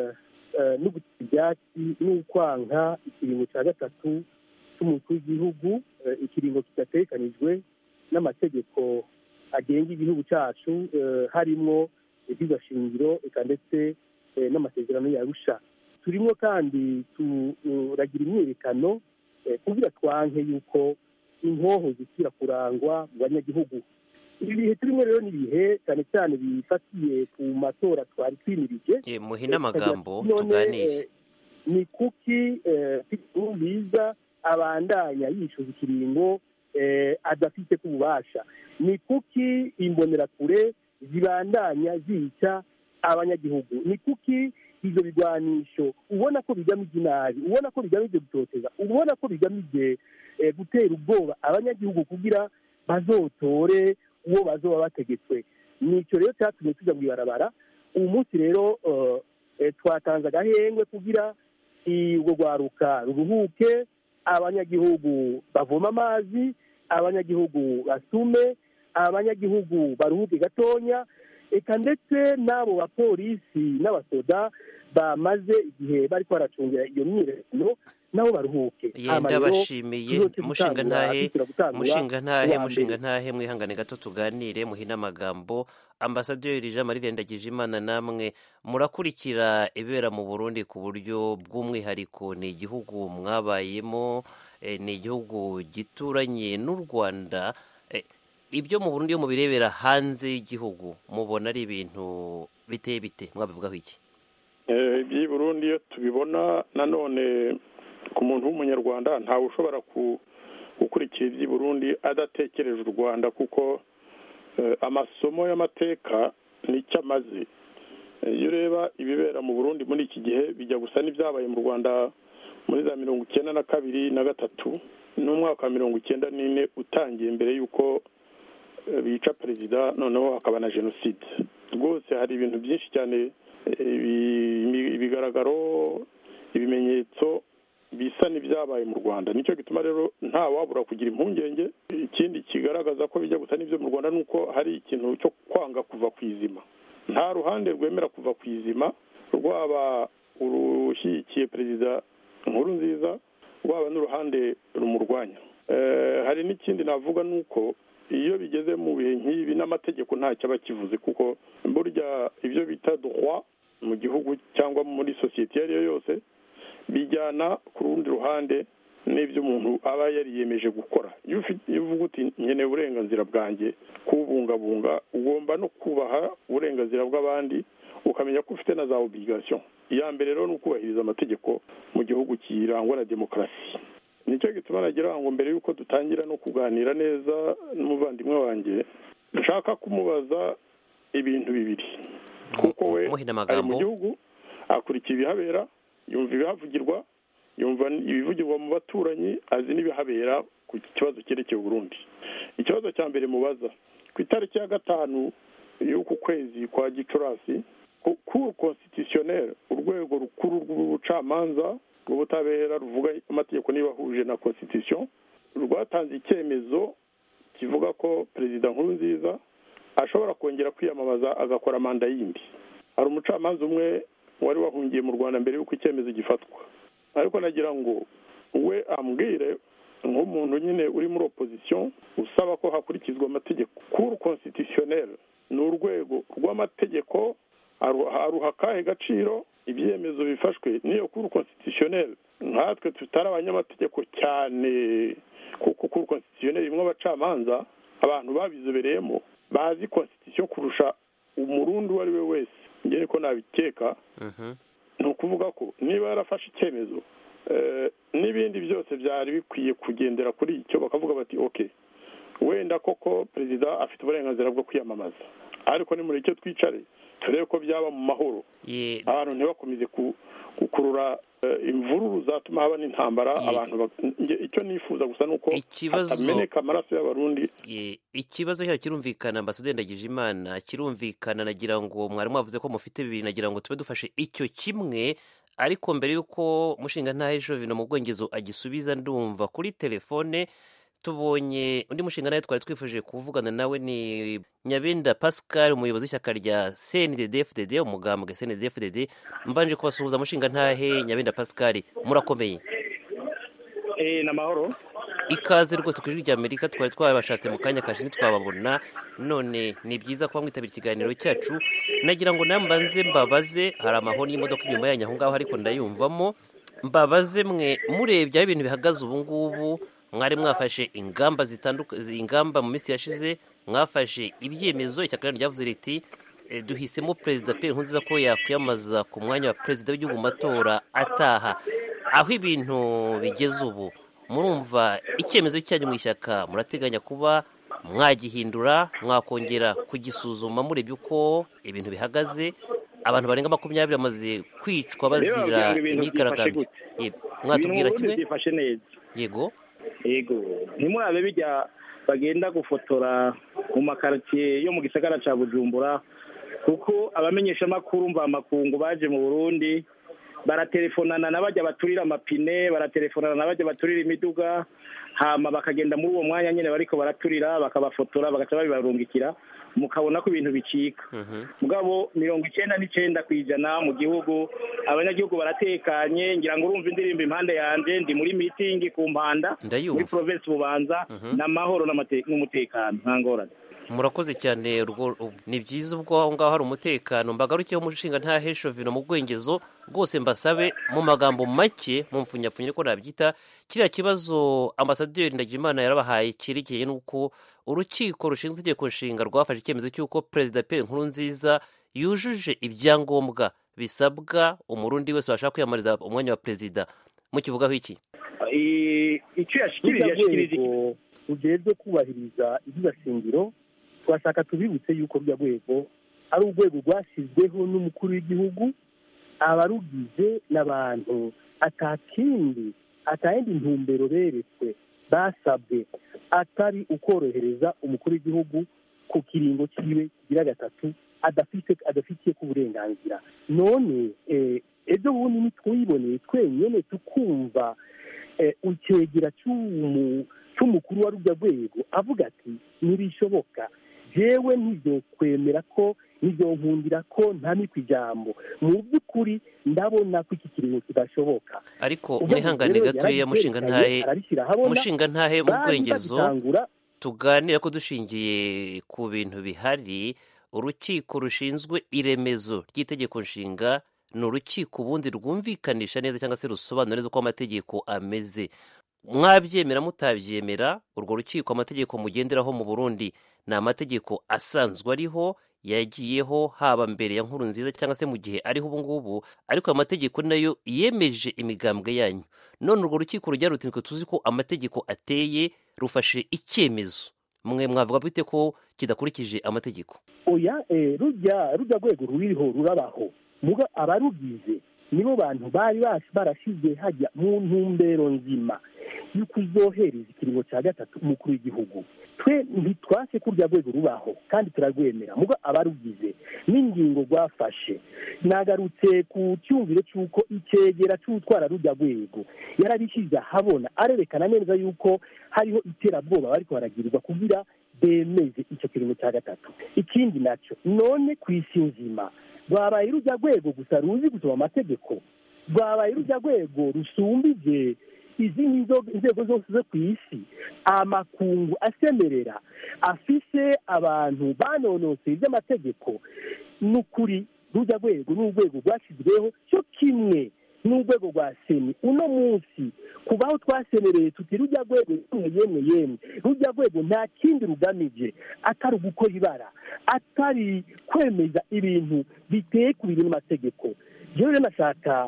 no guta ibyatsi n'ukwanka ikiringo cya gatatu cy'umukuru w'igihugu, ikiringo kidatekanijwe n'amategeko agenga igihugu cyacu, harimo ibyigwa shingiro eka ndetse n'amasezerano yarusha. turimo kandi turagira imyiyerekano kugira twanke yuko inkoho zisubira kurangwa mu banyagihugu. ibi bihe turimo rero ni ibihe cyane cyane bifatiye ku matora twari twimirije. muhina amagambo tuganire. Ni kuki Nkurunziza abandanya yishyuza ikiringo adafite kububasha? Ni kuki imbonerakure zibandanya zica abanyagihugu? Ni kuki izo bigwanisho ubona ko bigamije inabi, ubona ko bigamije gutoteza, ubona ko bigamije gutera ubwoba abanyagihugu kugira bazotore uwo bazoba bategetswe? Nicyo rero cyatumye tujya mu ibarabara. uyu munsi rero twatanze agahengwe kugira ubwo rwaruka ruruhuke, abanyagihugu bavoma amazi, abanyagihugu basume, abanyagihugu baruhuke gatonya, eka ndetse n'abo bapolisi n'abasoda bamaze igihe bari baracungira iyo myiyerekano nabo baruhuke. yenda bashimiye mushinga ntahe mushinga ntahe mushinga ntahe mwihangane gato tuganire. muhina amagambo. Ambasaderi Jean Marie Ndagijimana, namwe murakurikira ibera mu Burundi ku buryo bw'umwihariko. ni igihugu mwabayemo, ni igihugu gituranye n'u Rwanda. ibyo mu Burundi iyo mubirebera hanze y'igihugu mubona ari ibintu biteye bite? mwabivugaho iki? iby'i Burundi iyo tubibona nanone ku muntu w'umunyarwanda ntawe ushobora gukurikira iby'i Burundi adatekereje u Rwanda, kuko amasomo y'amateka nicyo amaze. iyo ureba ibibera mu Burundi muri iki gihe bijya gusa n'ibyabaye mu Rwanda muri za mirongo icyenda na kabiri na gatatu n'umwaka wa mirongo icyenda n'ine utangiye, mbere y'uko bica perezida noneho hakaba na jenoside. rwose hari ibintu byinshi cyane, ibigaragaro, ibimenyetso bisa n'ibyabaye mu Rwanda. nicyo gituma rero nta wabura kugira impungenge. ikindi kigaragaza ko bijya gusa n'ibyo mu Rwanda ni uko hari ikintu cyo kwanga kuva ku izima. nta ruhande rwemera kuva ku izima, rwaba urushyigikiye perezida Nkurunziza, rwaba n'uruhande rumurwanya. hari n'ikindi navuga ni uko iyo bigeze mu bihe nk'ibi n'amategeko ntacyo aba kivuze, kuko burya ibyo bita droit mu gihugu cyangwa muri sosiyete iyo ari yo yose bijyana ku rundi ruhande n'ibyo umuntu aba yariyemeje gukora. iyo uvuga uti nkeneye uburenganzira bwanjye kubungabunga, ugomba no kubaha uburenganzira bw'abandi, ukamenya ko ufite na za obligation. iya mbere rero ni ukubahiriza amategeko mu gihugu kirangwa na demokarasi. nicyo gituma nagira ngo mbere y'uko dutangira no kuganira neza n'umuvandimwe wanjye, nshaka kumubaza ibintu bibiri, kuko we ari mu gihugu akurikira ibihabera, yumva ibihavugirwa, yumva ibivugirwa mu baturanyi, azi n'ibihabera ku kibazo cyerekeye Burundi. ikibazo cya mbere mubaza, ku itariki ya gatanu y'uku kwezi kwa Gicurasi, Cour constitutionnelle, urwego rukuru rw'ubucamanza rw'ubutabera ruvuga amategeko niba ahuje na constitution, rwatanze icyemezo kivuga ko perezida Nkurunziza ashobora kongera kwiyamamaza agakora manda yindi. hari umucamanza umwe wari wahungiye mu Rwanda mbere y'uko icyemezo gifatwa, ariko nagira ngo we ambwire nk'umuntu nyine uri muri opposition usaba ko hakurikizwa amategeko. Cour constitutionnelle ni urwego rw'amategeko, haruha akahe gaciro ibyemezo bifashwe n'iyo Cour constitutionnelle. nkatwe tutari abanyamategeko cyane, kuko Cour constitutionnelle imwe abacamanza abantu babizobereyemo bazi constitution kurusha umurundi uwo ari we wese. njye niko nabikeka. ni ukuvuga ko niba yarafashe icyemezo n'ibindi byose byari bikwiye kugendera kuri icyo, bakavuga bati okay, wenda koko perezida afite uburenganzira bwo kwiyamamaza, ariko ni muri icyo twicare turebe ko byaba mu mahoro, abantu ntibakomeze gukurura imvururu zatuma haba n'intambara. abantu icyo nifuza gusa ni uko hatameneka amaraso y'abarundi. ikibazo cyayo kirumvikana. Ambasaderi Ndagijimana, kirumvikana. nagira ngo mwari mwavuze ko mufite bibiri, nagira ngo tube dufashe icyo kimwe, ariko mbere y'uko mushinga ntahe Jovino mu Bwongezo agisubiza, ndumva kuri telefone tubonye undi mushinga nawe twari twifuje kuvugana nawe ni Nyabenda Pascal umuyobozi w'ishyaka rya C N D D F D D umugambwe C N D D F D D mbanje kubasuhuza mushinga ntahe Nyabenda Pascal murakomeye eh namahoro ikaze rwose kuri rya Amerika twari twabashatse mu kanya kaje ntitwababona none ni byiza kuba mwitabira ikiganiro cyacu nagira ngo nambanze mbabaze hari amahoni y'imodoka inyuma yanyu aho ngaho ariko ndayumvamo mbabaze mwe murebye ibintu bihagaze ubu ngubu mwari mwafashe ingamba zitandukanye ingamba mu minsi yashize mwafashe ibyemezo icyakora ryavuze riti e, duhisemo Perezida Pierre Nkurunziza ko yakwiyamaza ku mwanya wa Perezida w'igihugu mu matora ataha aho ibintu bigeze ubu murumva icyemezo cyanyu mu ishyaka murateganya kuba mwagihindura mwakongera kugisuzuma murebye uko ibintu bihagaze abantu barenga makumyabiri bamaze kwicwa bazira imyigaragambyo mwatubwira kimwe byifashe neza yego yego ntimurabe bijya bagenda gufotora mu makartier yo mu gisagara ca Bujumbura kuko abamenyesha makuru mva makungu baje mu Burundi baratelefonana nabajya baturira amapine baratelefonana nabajya baturira imiduga hama bakagenda muri uwo mwanya nyene bariko baraturira bakabafotora bagaca babibarungikira mukabona ko ibintu bicika mugabo mirongo icyenda n'icenda kwijana mu gihugu abanyagihugu baratekanye ngira ngo urumva indirimbo impande yanje ndi muri meeting ku mpanda muri province Bubanza n'amahoro n'umutekano ntangorane murakoze cyane ni byiza ubwo aho ngaho hari umutekano mbagarukiyeho umushinga nta hesho vino mu bwengezo rwose mbasabe mu magambo make mu mfunyapfunya ko nabyita kiriya kibazo ambasaderi Ndagijimana yarabahaye cyerekeye n'uko urukiko rushinzwe itegeko nshinga rwafashe icyemezo cy'uko Perezida Pierre Nkurunziza yujuje ibyangombwa bisabwa umurundi wese washaka kwiyamamariza umwanya wa perezida mukivugaho iki icyo yashikirije yashikirije ugeze kubahiriza iby'ashingiro twashaka tubibutse yuko rya rwego ari urwego rwashyizweho n'umukuru w'igihugu abarugize n'abantu atakindi atayindi ntumbero beretswe basabwe atari ukorohereza umukuru w'igihugu ku kiringo cyiwe kigira gatatu adafite adafitiye ku burenganzira none ejo bundi nitwiboneye twenyene tukumva ukegera cy'umukuru wa rujya rwego avuga ati ntibishoboka jewe ntizokwemera ko ntizonkundira ko ntamikwa ijambo mu by'ukuri ndabona ko iki kiringo kidashoboka ariko mwihangane gatoya mushinga ntahe mushinga ntahe mu bwengezo tuganira ko dushingiye ku bintu bihari urukiko rushinzwe iremezo ry'itegeko nshinga ni urukiko ubundi rwumvikanisha neza cyangwa se rusobanura neza uko amategeko ameze mwabyemera mutabyemera urwo rukiko amategeko mugenderaho mu Burundi ni amategeko asanzwe ariho yagiyeho haba mbere ya Nkurunziza cyangwa se mu gihe ariho ubu ngubu ariko amategeko nayo yemeje imigambwe yanyu none urwo rukiko rujya rutinzwe tuzi ko amategeko ateye rufashe icyemezo mwe mwavuga bite ko kidakurikije amategeko oya rujya rujya rwego ruriho rurabaho muga abarugize nibo bantu bari barashize hajya mu ntumbero nzima yuko uzohereza ikiringo cya gatatu umukuru w'igihugu twe ntitwase ko urya rwego rubaho kandi turarwemera muga abarugize n'ingingo rwafashe nagarutse ku cyumviro cy'uko icyegera cy'utwara rujya rwego yarabishyize ahabona arerekana neza yuko hariho iterabwoba bariko baragirirwa kugira bemeze icyo kiringo cya gatatu ikindi nacyo none ku isi nzima rwabaye rujya rwego gusa ruzi gusoma amategeko rwabaye rujya rwego rusumbije izindi nzego zose zo ku isi amakungu asemerera afise abantu banonoseye iby'amategeko n'ukuri rujya rwego n'urwego rwashyizweho cyo kimwe n'urwego rwa seni uno munsi kubaho twasemereye tuti rujya rwego yemwe yemwe yemwe rujya rwego nta kindi rugamije atari ugukora ibara atari kwemeza ibintu biteye ku bintu n'amategeko rero nashaka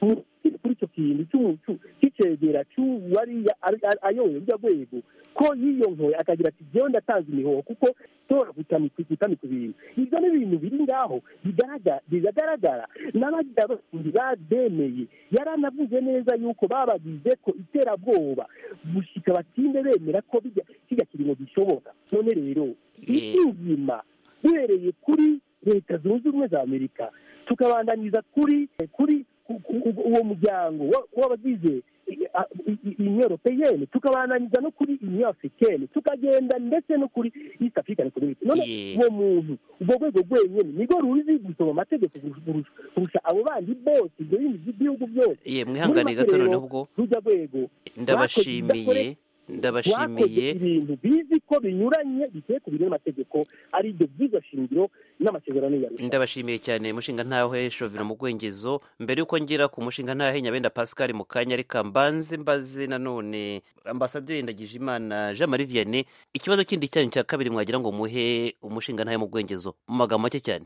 kuri icyo kintu cy'icegera cy'uwariya ayoboye rujya rwego ko yiyonkoye akagira ati jewe ndatanze imihoho kuko tora gutamika gutamika ibintu ibyo ni ibintu biri ngaho bigaragara n'abagira abarundi bademeye yaranavuze neza yuko babagize ko iterabwoba gushika batinde bemera ko kijya kiringo gishoboka none rero ibyuzima duhereye kuri leta zunze ubumwe za amerika tukabandaniza kuri kuri uwo muryango w'abagize union européenne tukabananiza no kuri union africaine tukagenda ndetse no kuri east african community none uwo muntu ubwo rwego rwenyine nigo ruzi gusoma amategeko kurusha abo bandi bose ibyo bindi by'ibihugu byose ye mwihangane gato nubwo rujya rwego ndabashimiye ndabashimiye ibintu bizi ko binyuranye biteye ku bintu n'amategeko ari ibyo byiza shingiro n'amasezerano y'Arusha. Ndabashimiye cyane mushinga ntahe Shovino mu Gwengezo. Mbere yuko ngira ku mushinga ntahe Nyabenda Pascal mu kanya reka mbanze mbaze nanone Ambassadeur Ndagijimana Jean Marie Vianney, ikibazo kindi cyanyu cya kabiri mwagira ngo muhe umushinga ntahe mu Gwengezo mu magambo make cyane.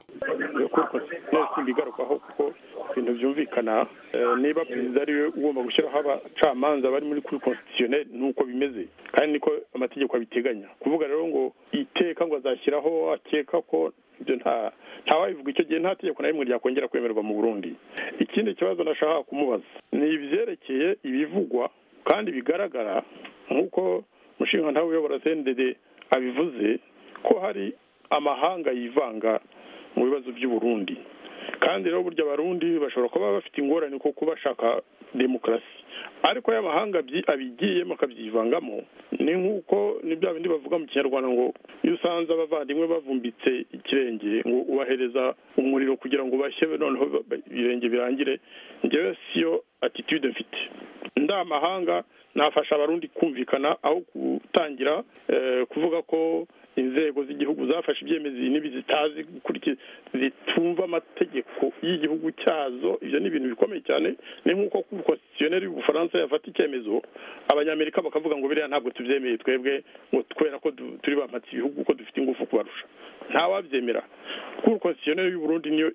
Bigarukaho kuko ibintu byumvikana niba perezida ariwe ugomba gushyiraho abacamanza bari muri kuri constitutionnel nuko bimeze kandi niko amategeko abiteganya. Kuvuga rero ngo iteka ngo azashyiraho akeka ko ibyo nta ntawabivuga icyo gihe nta tegeko na rimwe ryakongera kwemerwa mu Burundi. Ikindi kibazo nashaka kumubaza ni ibyerekeye ibivugwa kandi bigaragara nk'uko mushinga ntawe uyobora C N D D abivuze ko hari amahanga yivanga mu bibazo by'u Burundi. Kandi rero burya abarundi bashobora kuba bafite ingorane kuko bashaka demokarasi, ariko y'amahanga abigiyemo akabyivangamo ni nk'uko n'ibya bindi bavuga mu Kinyarwanda ngo iyo usanze abavandimwe bavumbitse ikirenge ngo ubahereza umuriro kugira ngo bashye noneho ibirenge birangire. Njyewe siyo attitude mfite. Ndamahanga nafasha abarundi kumvikana aho gutangira kuvuga ko inzego z'igihugu zafashe ibyemezo nibi zitazi gukurikiza zitumva amategeko y'igihugu cyazo. Ibyo ni ibintu bikomeye cyane. Ni nk'uko ku constitutionnel y'Ubufaransa yafata icyemezo abanyamerika bakavuga ngo biriya ntabwo tubyemeye twebwe ngo twera ko turi bampatse ibihugu ko dufite ingufu kubarusha. Nta wabyemera. Ku constitutionnel y'u Burundi niyo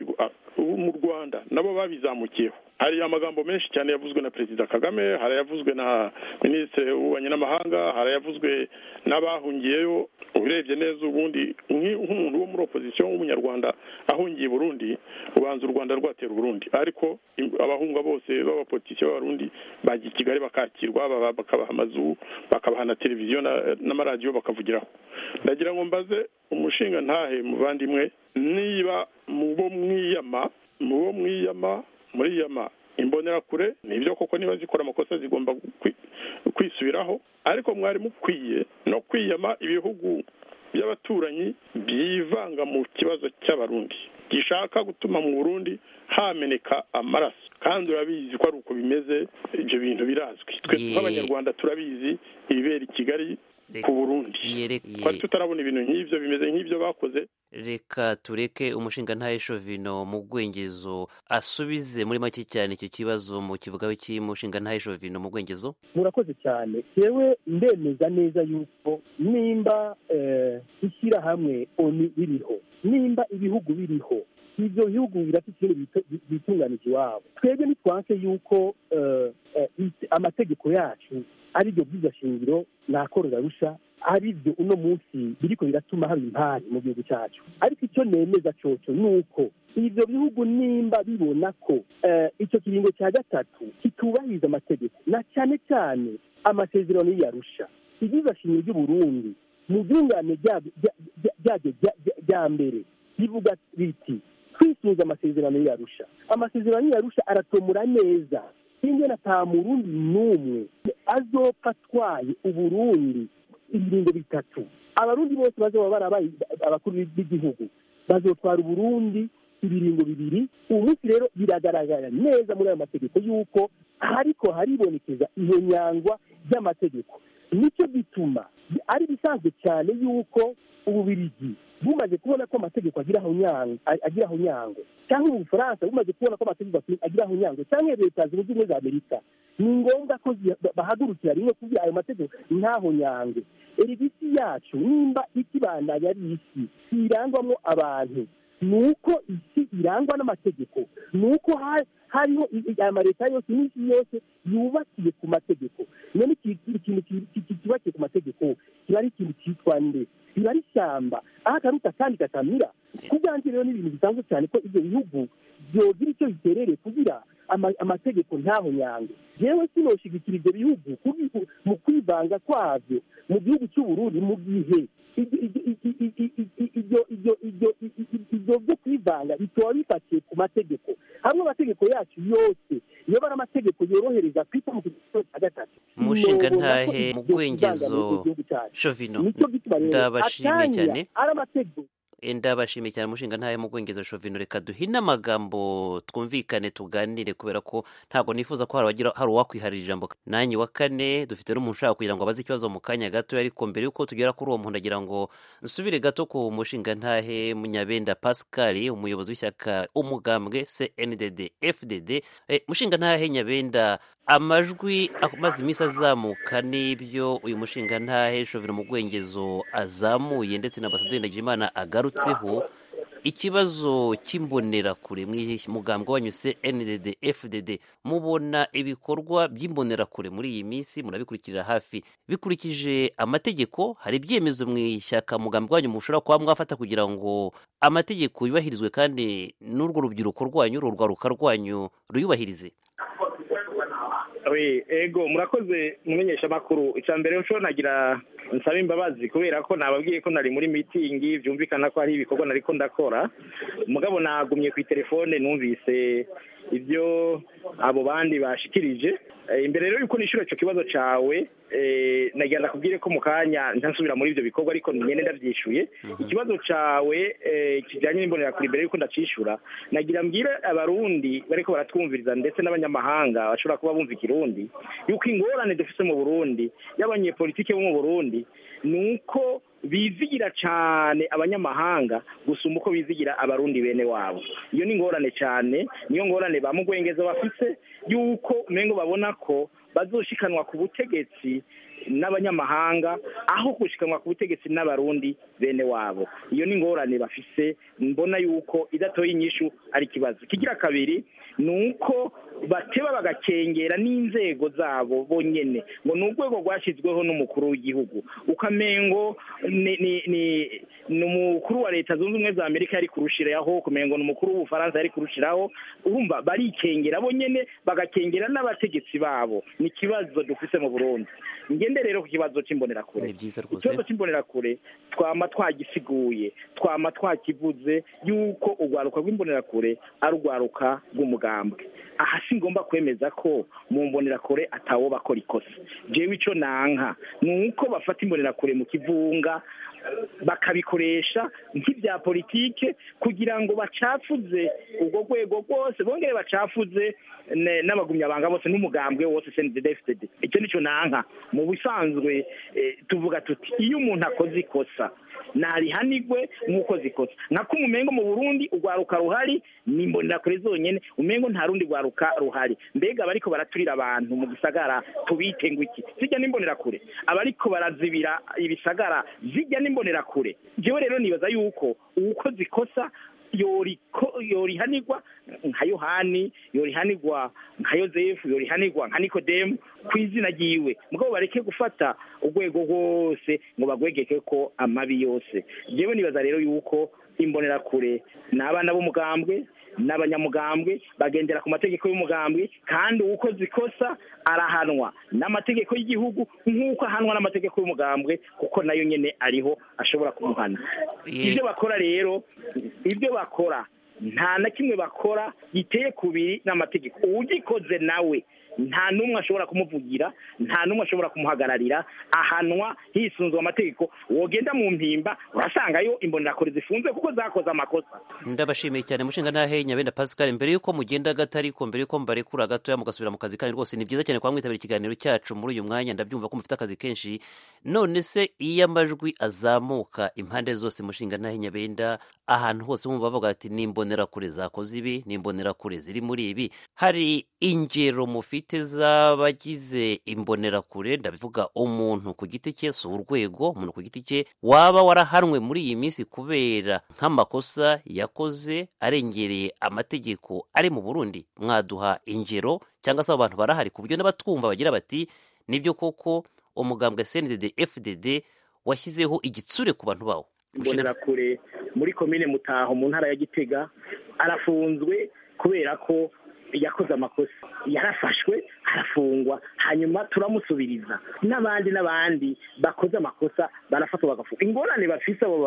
mu Rwanda nabo babizamukiyeho. Hari amagambo menshi cyane yavuzwe na Perezida Kagame, hari yavuzwe na Ministre w'Ububanyi n'Amahanga, hari yavuzwe n'abahungiyeyo. Urebye neza ubundi nk'umuntu wo muri opposition w'umunyarwanda ahungiye Burundi ubanza u Rwanda rwatera Burundi, ariko abahunga bose b'abapolitiki b'abarundi bagiye Kigali bakakirwa bakabaha amazu bakabaha na televiziyo n'amaradiyo bakavugiraho. Ndagira ngo mbaze umushinga ntahe muvandimwe niba mubo mwiyama mubo mwiyama muri yama imbonerakure nibyo koko niba zikora amakosa zigomba kwisubiraho, ariko mwari mukwiye no kwiyama ibihugu by'abaturanyi byivanga mu kibazo cy'abarundi gishaka gutuma mu Burundi hameneka amaraso. Kandi urabizi ko ari uko bimeze, ibyo bintu birazwi. Twe nk'abanyarwanda turabizi ibibera i Kigali ku Burundi. Twari tutarabona ibintu nk'ibyo bimeze nk'ibyo bakoze. Reka tureke umushinga ntahe Shovino mu Gwengezo asubize muri make cyane icyo kibazo mu kivugaho cy'umushinga ntahe Shovino mu Gwengezo. Murakoze cyane. Yewe ndemeza neza yuko nimba ishyira hamwe oni biriho, nimba ibihugu biriho, ibyo bihugu birafite ikintu bitunganije iwabo. Twebwe nitwanke yuko amategeko yacu ari byo byiza shingiro nakorera rusha ari byo uno munsi biriko biratuma haba impari mu gihugu cyacu. Ariko icyo nemeza cyoco nuko ibyo bihugu nimba bibona ko icyo kiringo cya gatatu kitubahiriza amategeko na cyane cyane amasezerano y'Arusha, ibyiza shingiro by'u Burundi mu byungane byabyo bya mbere bivuga biti twisubiza amasezerano y'Arusha. Amasezerano y'Arusha aratomura neza ingena nta murundi n'umwe azopfa atwaye Uburundi ibiringo bitatu. Abarundi bose bazoba barabaye abakuru b'igihugu bazotwara Uburundi ibiringo bibiri. Ubu munsi rero biragaragara neza muri ayo mategeko yuko hariko haribonekeza iyo nyangwa ry'amategeko. Nicyo gituma ari bisanzwe cyane yuko Ububirigi bumaze kubona ko amategeko agiraho nyango agiraho nyango cyangwa Ubufaransa bumaze kubona ko amategeko agiraho nyango cyangwa Leta zunze ubumwe za Amerika, ni ngombwa ko bahagurukira rimwe kugira ayo mategeko ntaho nyange. Eri isi yacu nimba ikibandanya ari isi irangwamo abantu, nuko isi irangwa n'amategeko, nuko hariho amaleta yose n'isi yose yubakiye ku mategeko. None ikintu kibakiye ku mategeko kiba ari ikintu cyitwa nde? Biba ari ishyamba aho akaruta kandi katamira. Kubwanjye rero ni ibintu bisanzwe cyane ko ibyo bihugu byogira icyo biterereye kugira amategeko ntaho nyange yewe sinoshigikira ibyo bihugu mu kwivanga kwabyo mu gihugu cy'uburundi mu gihe ibyo byo kwivanga bitoba bifatiye ku mategeko hamwe amategeko yacu yose iyo bari amategeko yorohereza kwita mu kigo cya gatatu umushinga ntahe mu bwengezo Shovino ndabashimiye cyane ari amategeko ndabashimiye cyane umushinga ntahe mu bwengezo Shovino reka duhine amagambo twumvikane tuganire kubera ko ntabwo nifuza ko hari uwakwiharira ijambo nanjye wa kane dufite n'umuntu ushaka kugira ngo abaze ikibazo mu kanya gato ariko mbere yuko tugera kuri uwo muntu agira ngo nsubire gato ku mushinga ntahe Munyabenda Pascal umuyobozi w'ishyaka umugambwe C N D D F D D e, mushinga ntahe Nyabenda amajwi amaze iminsi azamuka n'ibyo uyu mushinga ntahe Shovino mu bwengezo azamuye ndetse na Ambasaderi Ndagijimana agarutseho ikibazo cy'imbonerakure mugambwe wanyu C N D D F D D mubona ibikorwa by'imbonerakure muri iyi minsi murabikurikirira hafi bikurikije amategeko hari ibyemezo mu ishyaka mugambwe wanyu mushobora kuba mwafata kugira ngo amategeko yubahirizwe kandi n'urwo rubyiruko rwanyu urwaruka rwanyu ruyubahirize? ego murakoze mumenyesha makuru icya mbere nshobora nagira nsaba imbabazi kubera ko nababwiye ko nari muri mitingi byumvikana ko hari ibikorwa nariko ndakora mugabo nagumye ku telefone numvise ibyo abo bandi bashikirije imbere rero yuko nishura ico kibazo cawe nagira ndakubwire ko mu kanya ntansubira muri ibyo bikorwa ariko nyene ndavyishuye ikibazo cawe kijanye n'imbonera kuri imbere yuko ndacishura nagira mbwire abarundi bariko baratwumviriza ndetse n'abanyamahanga bashobora kuba bumva ikirundi yuko ingorane dufise mu Burundi y'abanyepolitike bo mu Burundi nuko bizigira cyane abanyamahanga gusumba uko bizigira abarundi bene wabo. Iyo ni ngorane cyane, niyo ngorane bamugwengeza bafise yuko umengo babona ko bazoshikanwa ku butegetsi n'abanyamahanga aho gushikanwa ku butegetsi n'abarundi bene wabo. Iyo ni ngorane bafise, mbona yuko idatoye inyishu ari kibazo. Kigira kabiri nuko bateba bagakengera n'inzego zabo bonyene ngo n'urwego rwashizweho n'umukuru w'igihugu ukamengo ni ni ni n'umukuru wa leta zunze ubumwe za Amerika yari kurushiraho kumengo n'umukuru w'Ubufaransa yari kurushiraho, urumva barikengera bonyene bagakengera n'abategetsi babo. Ni kibazo dufise mu Burundi. Ngende rero ku kibazo cy'imbonera kure, ikibazo cy'imbonera kure twama twagisiguye, twama twakivuze yuko urwaruka rw'imbonera kure ari urwaruka rw'umugambwe. Aha singomba kwemeza ko mu mbonera kure atawo bakora ikosa. Jewe ico nanka nuko bafata imbonera kure mu kivunga bakabikoresha nk'ibya politike kugira ngo bacafuze ubwo rwego rwose, bongere bacafuze n'abagumya banga bose n'umugambwe wose C N D D F D D. Icyo nico nanka. Mu bisanzwe eh, tuvuga tuti iyo umuntu akoze ikosa narihanigwe nk'uko zikosa. Nako umumengo mu Burundi urwaruka ruhari ni mbonera kure zonyene, umengo nta rundi rwaruka ruhari. Mbega bariko baraturira abantu mu gisagara tubite ngo iki zijya n'imbonera kure, abariko barazibira ibisagara zijya n'imbonera kure. Jewe rero nibaza yuko uko zikosa yoriko yorihanigwa nka Yohani, yorihanigwa nka Yosefu, yorihanigwa nka Nikodemu kwizina giwe, mugabo bareke gufata urwego rwose ngo bagwegeke ko amabi yose. Jewe nibaza rero yuko imbonera kure n'abana b'umugambwe n'abanyamugambwe bagendera ku mategeko y'umugambwe, kandi uko zikosa arahanwa n'amategeko y'igihugu nk'uko ahanwa n'amategeko y'umugambwe, kuko nayo nyene ariho ashobora kumuhana. Ibyo bakora rero, ibyo bakora nta na kimwe bakora giteye kubiri n'amategeko. Ugikoze nawe nta numwe ashobora kumuvugira, nta numwe ashobora kumuhagararira, ahanwa hisunzwe amategeko. Wogenda mu mpimba urasangayo imbonera kure zifunze kuko zakoze amakosa. Ndabashimiye cyane mushinga ntahe Nyabenda Pascal. Mbere yuko mugenda gatari ko mbere yuko mbarekura gato ya mugasubira mu kazi kanyu, rwose ni byiza cyane kwa mwitabira ikiganiro cyacu muri uyu mwanya. Ndabyumva ko mufite akazi kenshi. None se iyo amajwi azamuka impande zose mushinga ntahe Nyabenda, ahantu hose mu bavuga ati nimbonera kure zakoze ibi, nimbonera kure ziri muri ibi, hari ingero mufite z'abagize imbonera kure, ndabivuga umuntu ku giti cye, so urwego umuntu ku giti cye waba warahanwe muri iyi minsi kubera nk'amakosa yakoze arengereye amategeko ari mu Burundi? Mwaduha ingero cyangwa se abantu barahari ku buryo n'abatwumva bagira bati nibyo koko umugambwe C N D D F D D washyizeho igitsure ku bantu bawo? Imbonera kure muri komine Mutaho mu ntara ya Gitega arafunzwe kubera ko yakoze amakosa yarafashwe arafungwa hanyuma turamusubiriza n'abandi n'abandi bakoze amakosa barafatwa bagafungwa ingorane bafise abo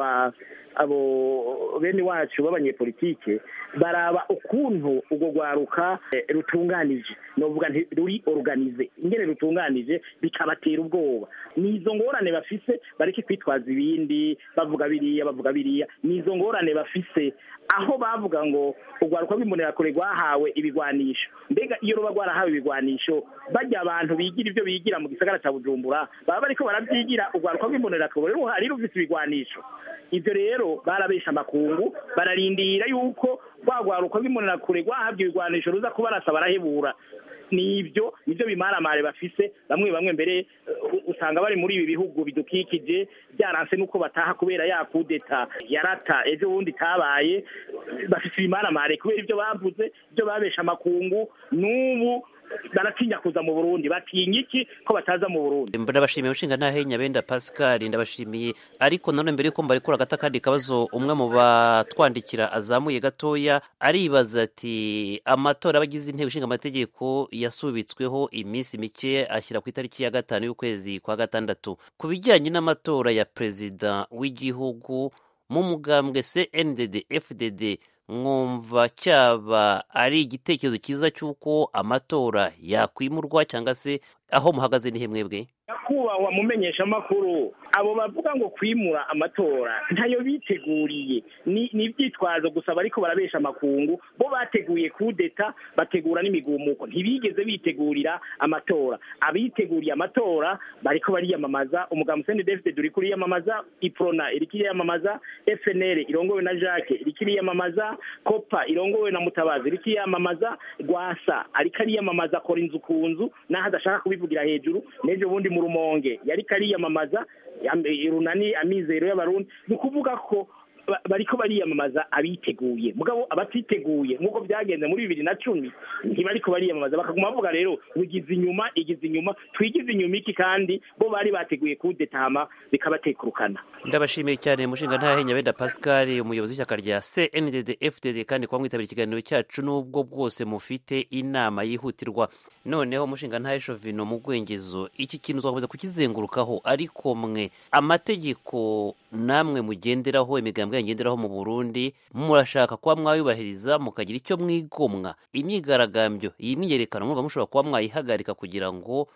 abo bene wacu b'abanyepolitike baraba ukuntu ubwo rwaruka rutunganije novuga nti ruri organize ingene rutunganije bikabatera ubwoba nizo ngorane bafise bareke kwitwaza ibindi bavuga biriya bavuga biriya nizo ngorane bafise aho bavuga ngo urwaruka rw'imbonera kure rwahawe ibigwanisho mbega iyo ruba rwarahawe ibigwanisho bajya abantu bigira ibyo bigira mu gisagara cya Bujumbura baba bariko barabyigira urwaruka rw'imbonera kure ruhari rufise ibigwanisho ivyo rero barabesha amakungu bararindira yuko rwagwaruka rw'imbonera kure rwahabye ibigwanisho ruza kubarasa barahebura nibyo nibyo bimaramare bafise bamwe bamwe mbere usanga bari muri ibi bihugu bidukikije byaranse nuko bataha kubera ya kudeta yarata ejo bundi tabaye bafise ibimaramare kubera ibyo bavuze ibyo babesha amakungu n'ubu baratinya kuza mu Burundi batinya iki ko bataza mu Burundi. Ndabashimiye ushinga ntahe Nyabenda Pascal ndabashimiye ariko none mbere yuko mbari kora gata kandi kabazo umwe mu batwandikira azamuye gatoya aribaza ati amatora abagize inteko ishinga amategeko yasubitsweho iminsi mike ashyira ku itariki ya gatanu y'ukwezi kwa gatandatu ku bijyanye n'amatora ya perezida w'igihugu mu mugambwe C N D D F D D mwumva cyaba ari igitekerezo cyiza cy'uko amatora yakwimurwa cyangwa se aho muhagaze ni mwebwe? Nyakubahwa mumenyesha amakuru abo bavuga ngo kwimura amatora ntayo biteguriye ni ibyitwazo gusa bariko barabesha amakungu bo bateguye kudeta bategura n'imigumuko ntibigeze bitegurira amatora abiteguriye amatora bariko bariyamamaza umugambi C N D D F D D uri kuri yamamaza Iprona iri kiri yamamaza F N L irongowe na Jacques iri kiri yamamaza Kopa irongowe na Mutabazi iri kiri yamamaza Gwasa ariko ari yamamaza kora inzu kunzu naho adashaka kubivugira hejuru nejo bundi mu Rumonge yari kari yamamaza irunani amizero y'abarundi ni kuvuga ko bariko bariyamamaza abiteguye mugabo abatiteguye nkuko byagenze muri bibiri na cumi ntibariko bariyamamaza bakaguma bavuga rero bigize inyuma igize inyuma twigize inyuma iki kandi bo bari bateguye kudetama bikabatekurukana. Ndabashimiye cyane mushinga ntahe Nyabenda Pascal umuyobozi w'ishyaka rya C N D D F D D kandi kwa mwitabira ikiganiro cyacu n'ubwo bwose mufite inama yihutirwa. Noneho mushinga ntahe Shovino mu Gwengezo iki kintu twakomeza kukizengurukaho ariko mwe amategeko namwe mugenderaho imigambwe yangenderaho mu Burundi murashaka kuba mwayubahiriza mukagira icyo mwigomwa imyigaragambyo iyi myiyerekano mwumva mushobora kuba mwayihagarika kugira ngo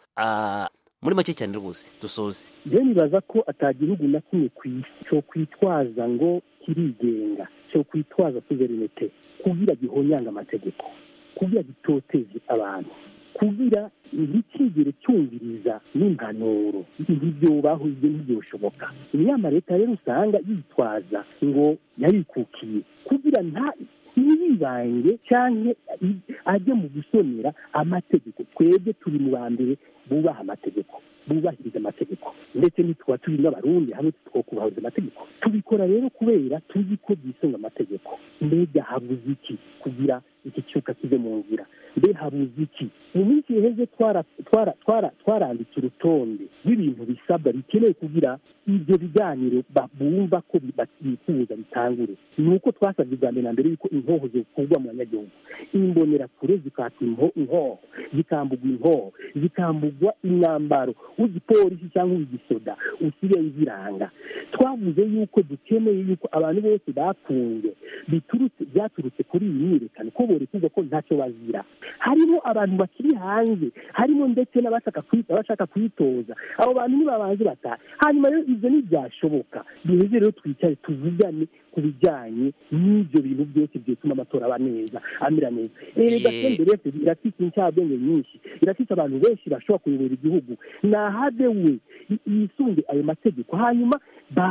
muri make cyane rwose dusoze. Rero nibaza ko atagihugu na kimwe kw'isi cyo kwitwaza ngo kirigenga cyo kwitwaza sovereignty kugira gihonyanga amategeko kugira gitoteze abantu kugira ntikigere cyumviriza n'impanuro ibyo bahuze ntibyoshoboka. Inyama leta rero usanga yitwaza ngo yarikukiye kugira nta nibibange cyane ajye mu gusonera amategeko. Twebwe turi mu bambere bubaha amategeko bubahiriza amategeko ndetse nitwa turi n'abarundi hamwe twokubahiriza amategeko tubikora rero kubera tuzi ko byisonga amategeko. Mbega habuze iki kugira iki cyuka kive mu nzira? Mbe habuze iki? Mu minsi iheze twara twara twara twaranditse urutonde rw'ibintu bisabwa bikenewe kugira ibyo biganiro bumva ko bifuza bitangure. Nuko twasabye bwa mbere na mbere yuko inkoho zikurwa mu banyagihugu imbonera kure zikatwa inkoho zikambugwa inkoho zikambugwa imyambaro w'igipolisi cyangwa w'igisoda usigaye ziranga. Twavuze yuko dukeneye yuko abantu bose bakunze biturutse byaturutse kuri iyi myiyerekano ko borekeza ko ntacyo bazira. Harimo abantu bakiri hanze harimo ndetse n'abashaka kwita abashaka kwitoza abo bantu nibabanze bataha hanyuma rero ibyo ntibyashoboka. Biheze rero twicare tuvugane ku bijyanye n'ibyo bintu byose byatuma amatora aba neza amera neza. Erega mbere irafite incabwenge nyinshi irafite abantu benshi bashobora kuyobora igihugu nahade we yisunge ayo mategeko hanyuma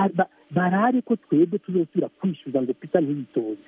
barare ko twebwe tuzosubira kwishyuza ngo pita ntibitoze.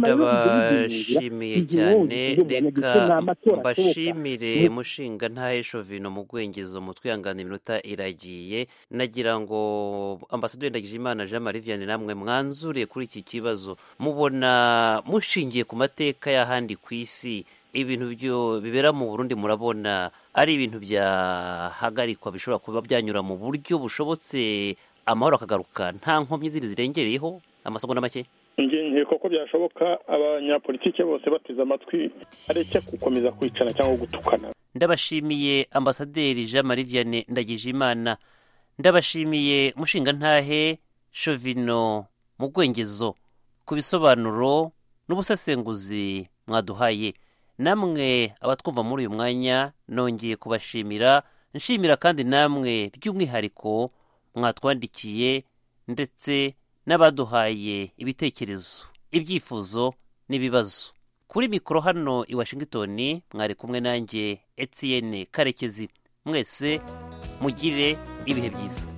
Ndabashimiye cyane reka mbashimire mushinga ntahe Shovino mu Gwengezo mutwihangana iminota iragiye. Nagira ngo Ambasaderi Ndagijimana Jean Marie Vianney namwe mwanzure kuri iki kibazo mubona mushingiye ku mateka y'ahandi ku isi ibintu byo bibera mu Burundi murabona ari ibintu byahagarikwa bishobora kuba byanyura mu buryo bushobotse amahoro akagaruka nta nkomyi ziri zirengereyeho amasegonda make? nkeka ko byashoboka abanyapolitike bose bateze amatwi areke gukomeza kwicana cyangwa gutukana. ndabashimiye ambasaderi Jean Marie Vianney Ndagijimana, ndabashimiye mushingantahe Shovino Mugwengezo ku bisobanuro n'ubusesenguzi mwaduhaye. Namwe abatwumva muri uyu mwanya nongeye kubashimira, nshimira kandi namwe by'umwihariko mwatwandikiye ndetse n'abaduhaye ibitekerezo, ibyifuzo n'ibibazo. Kuri mikoro hano i Washington mwari kumwe nanjye Etienne Karekezi. Mwese mugire ibihe byiza.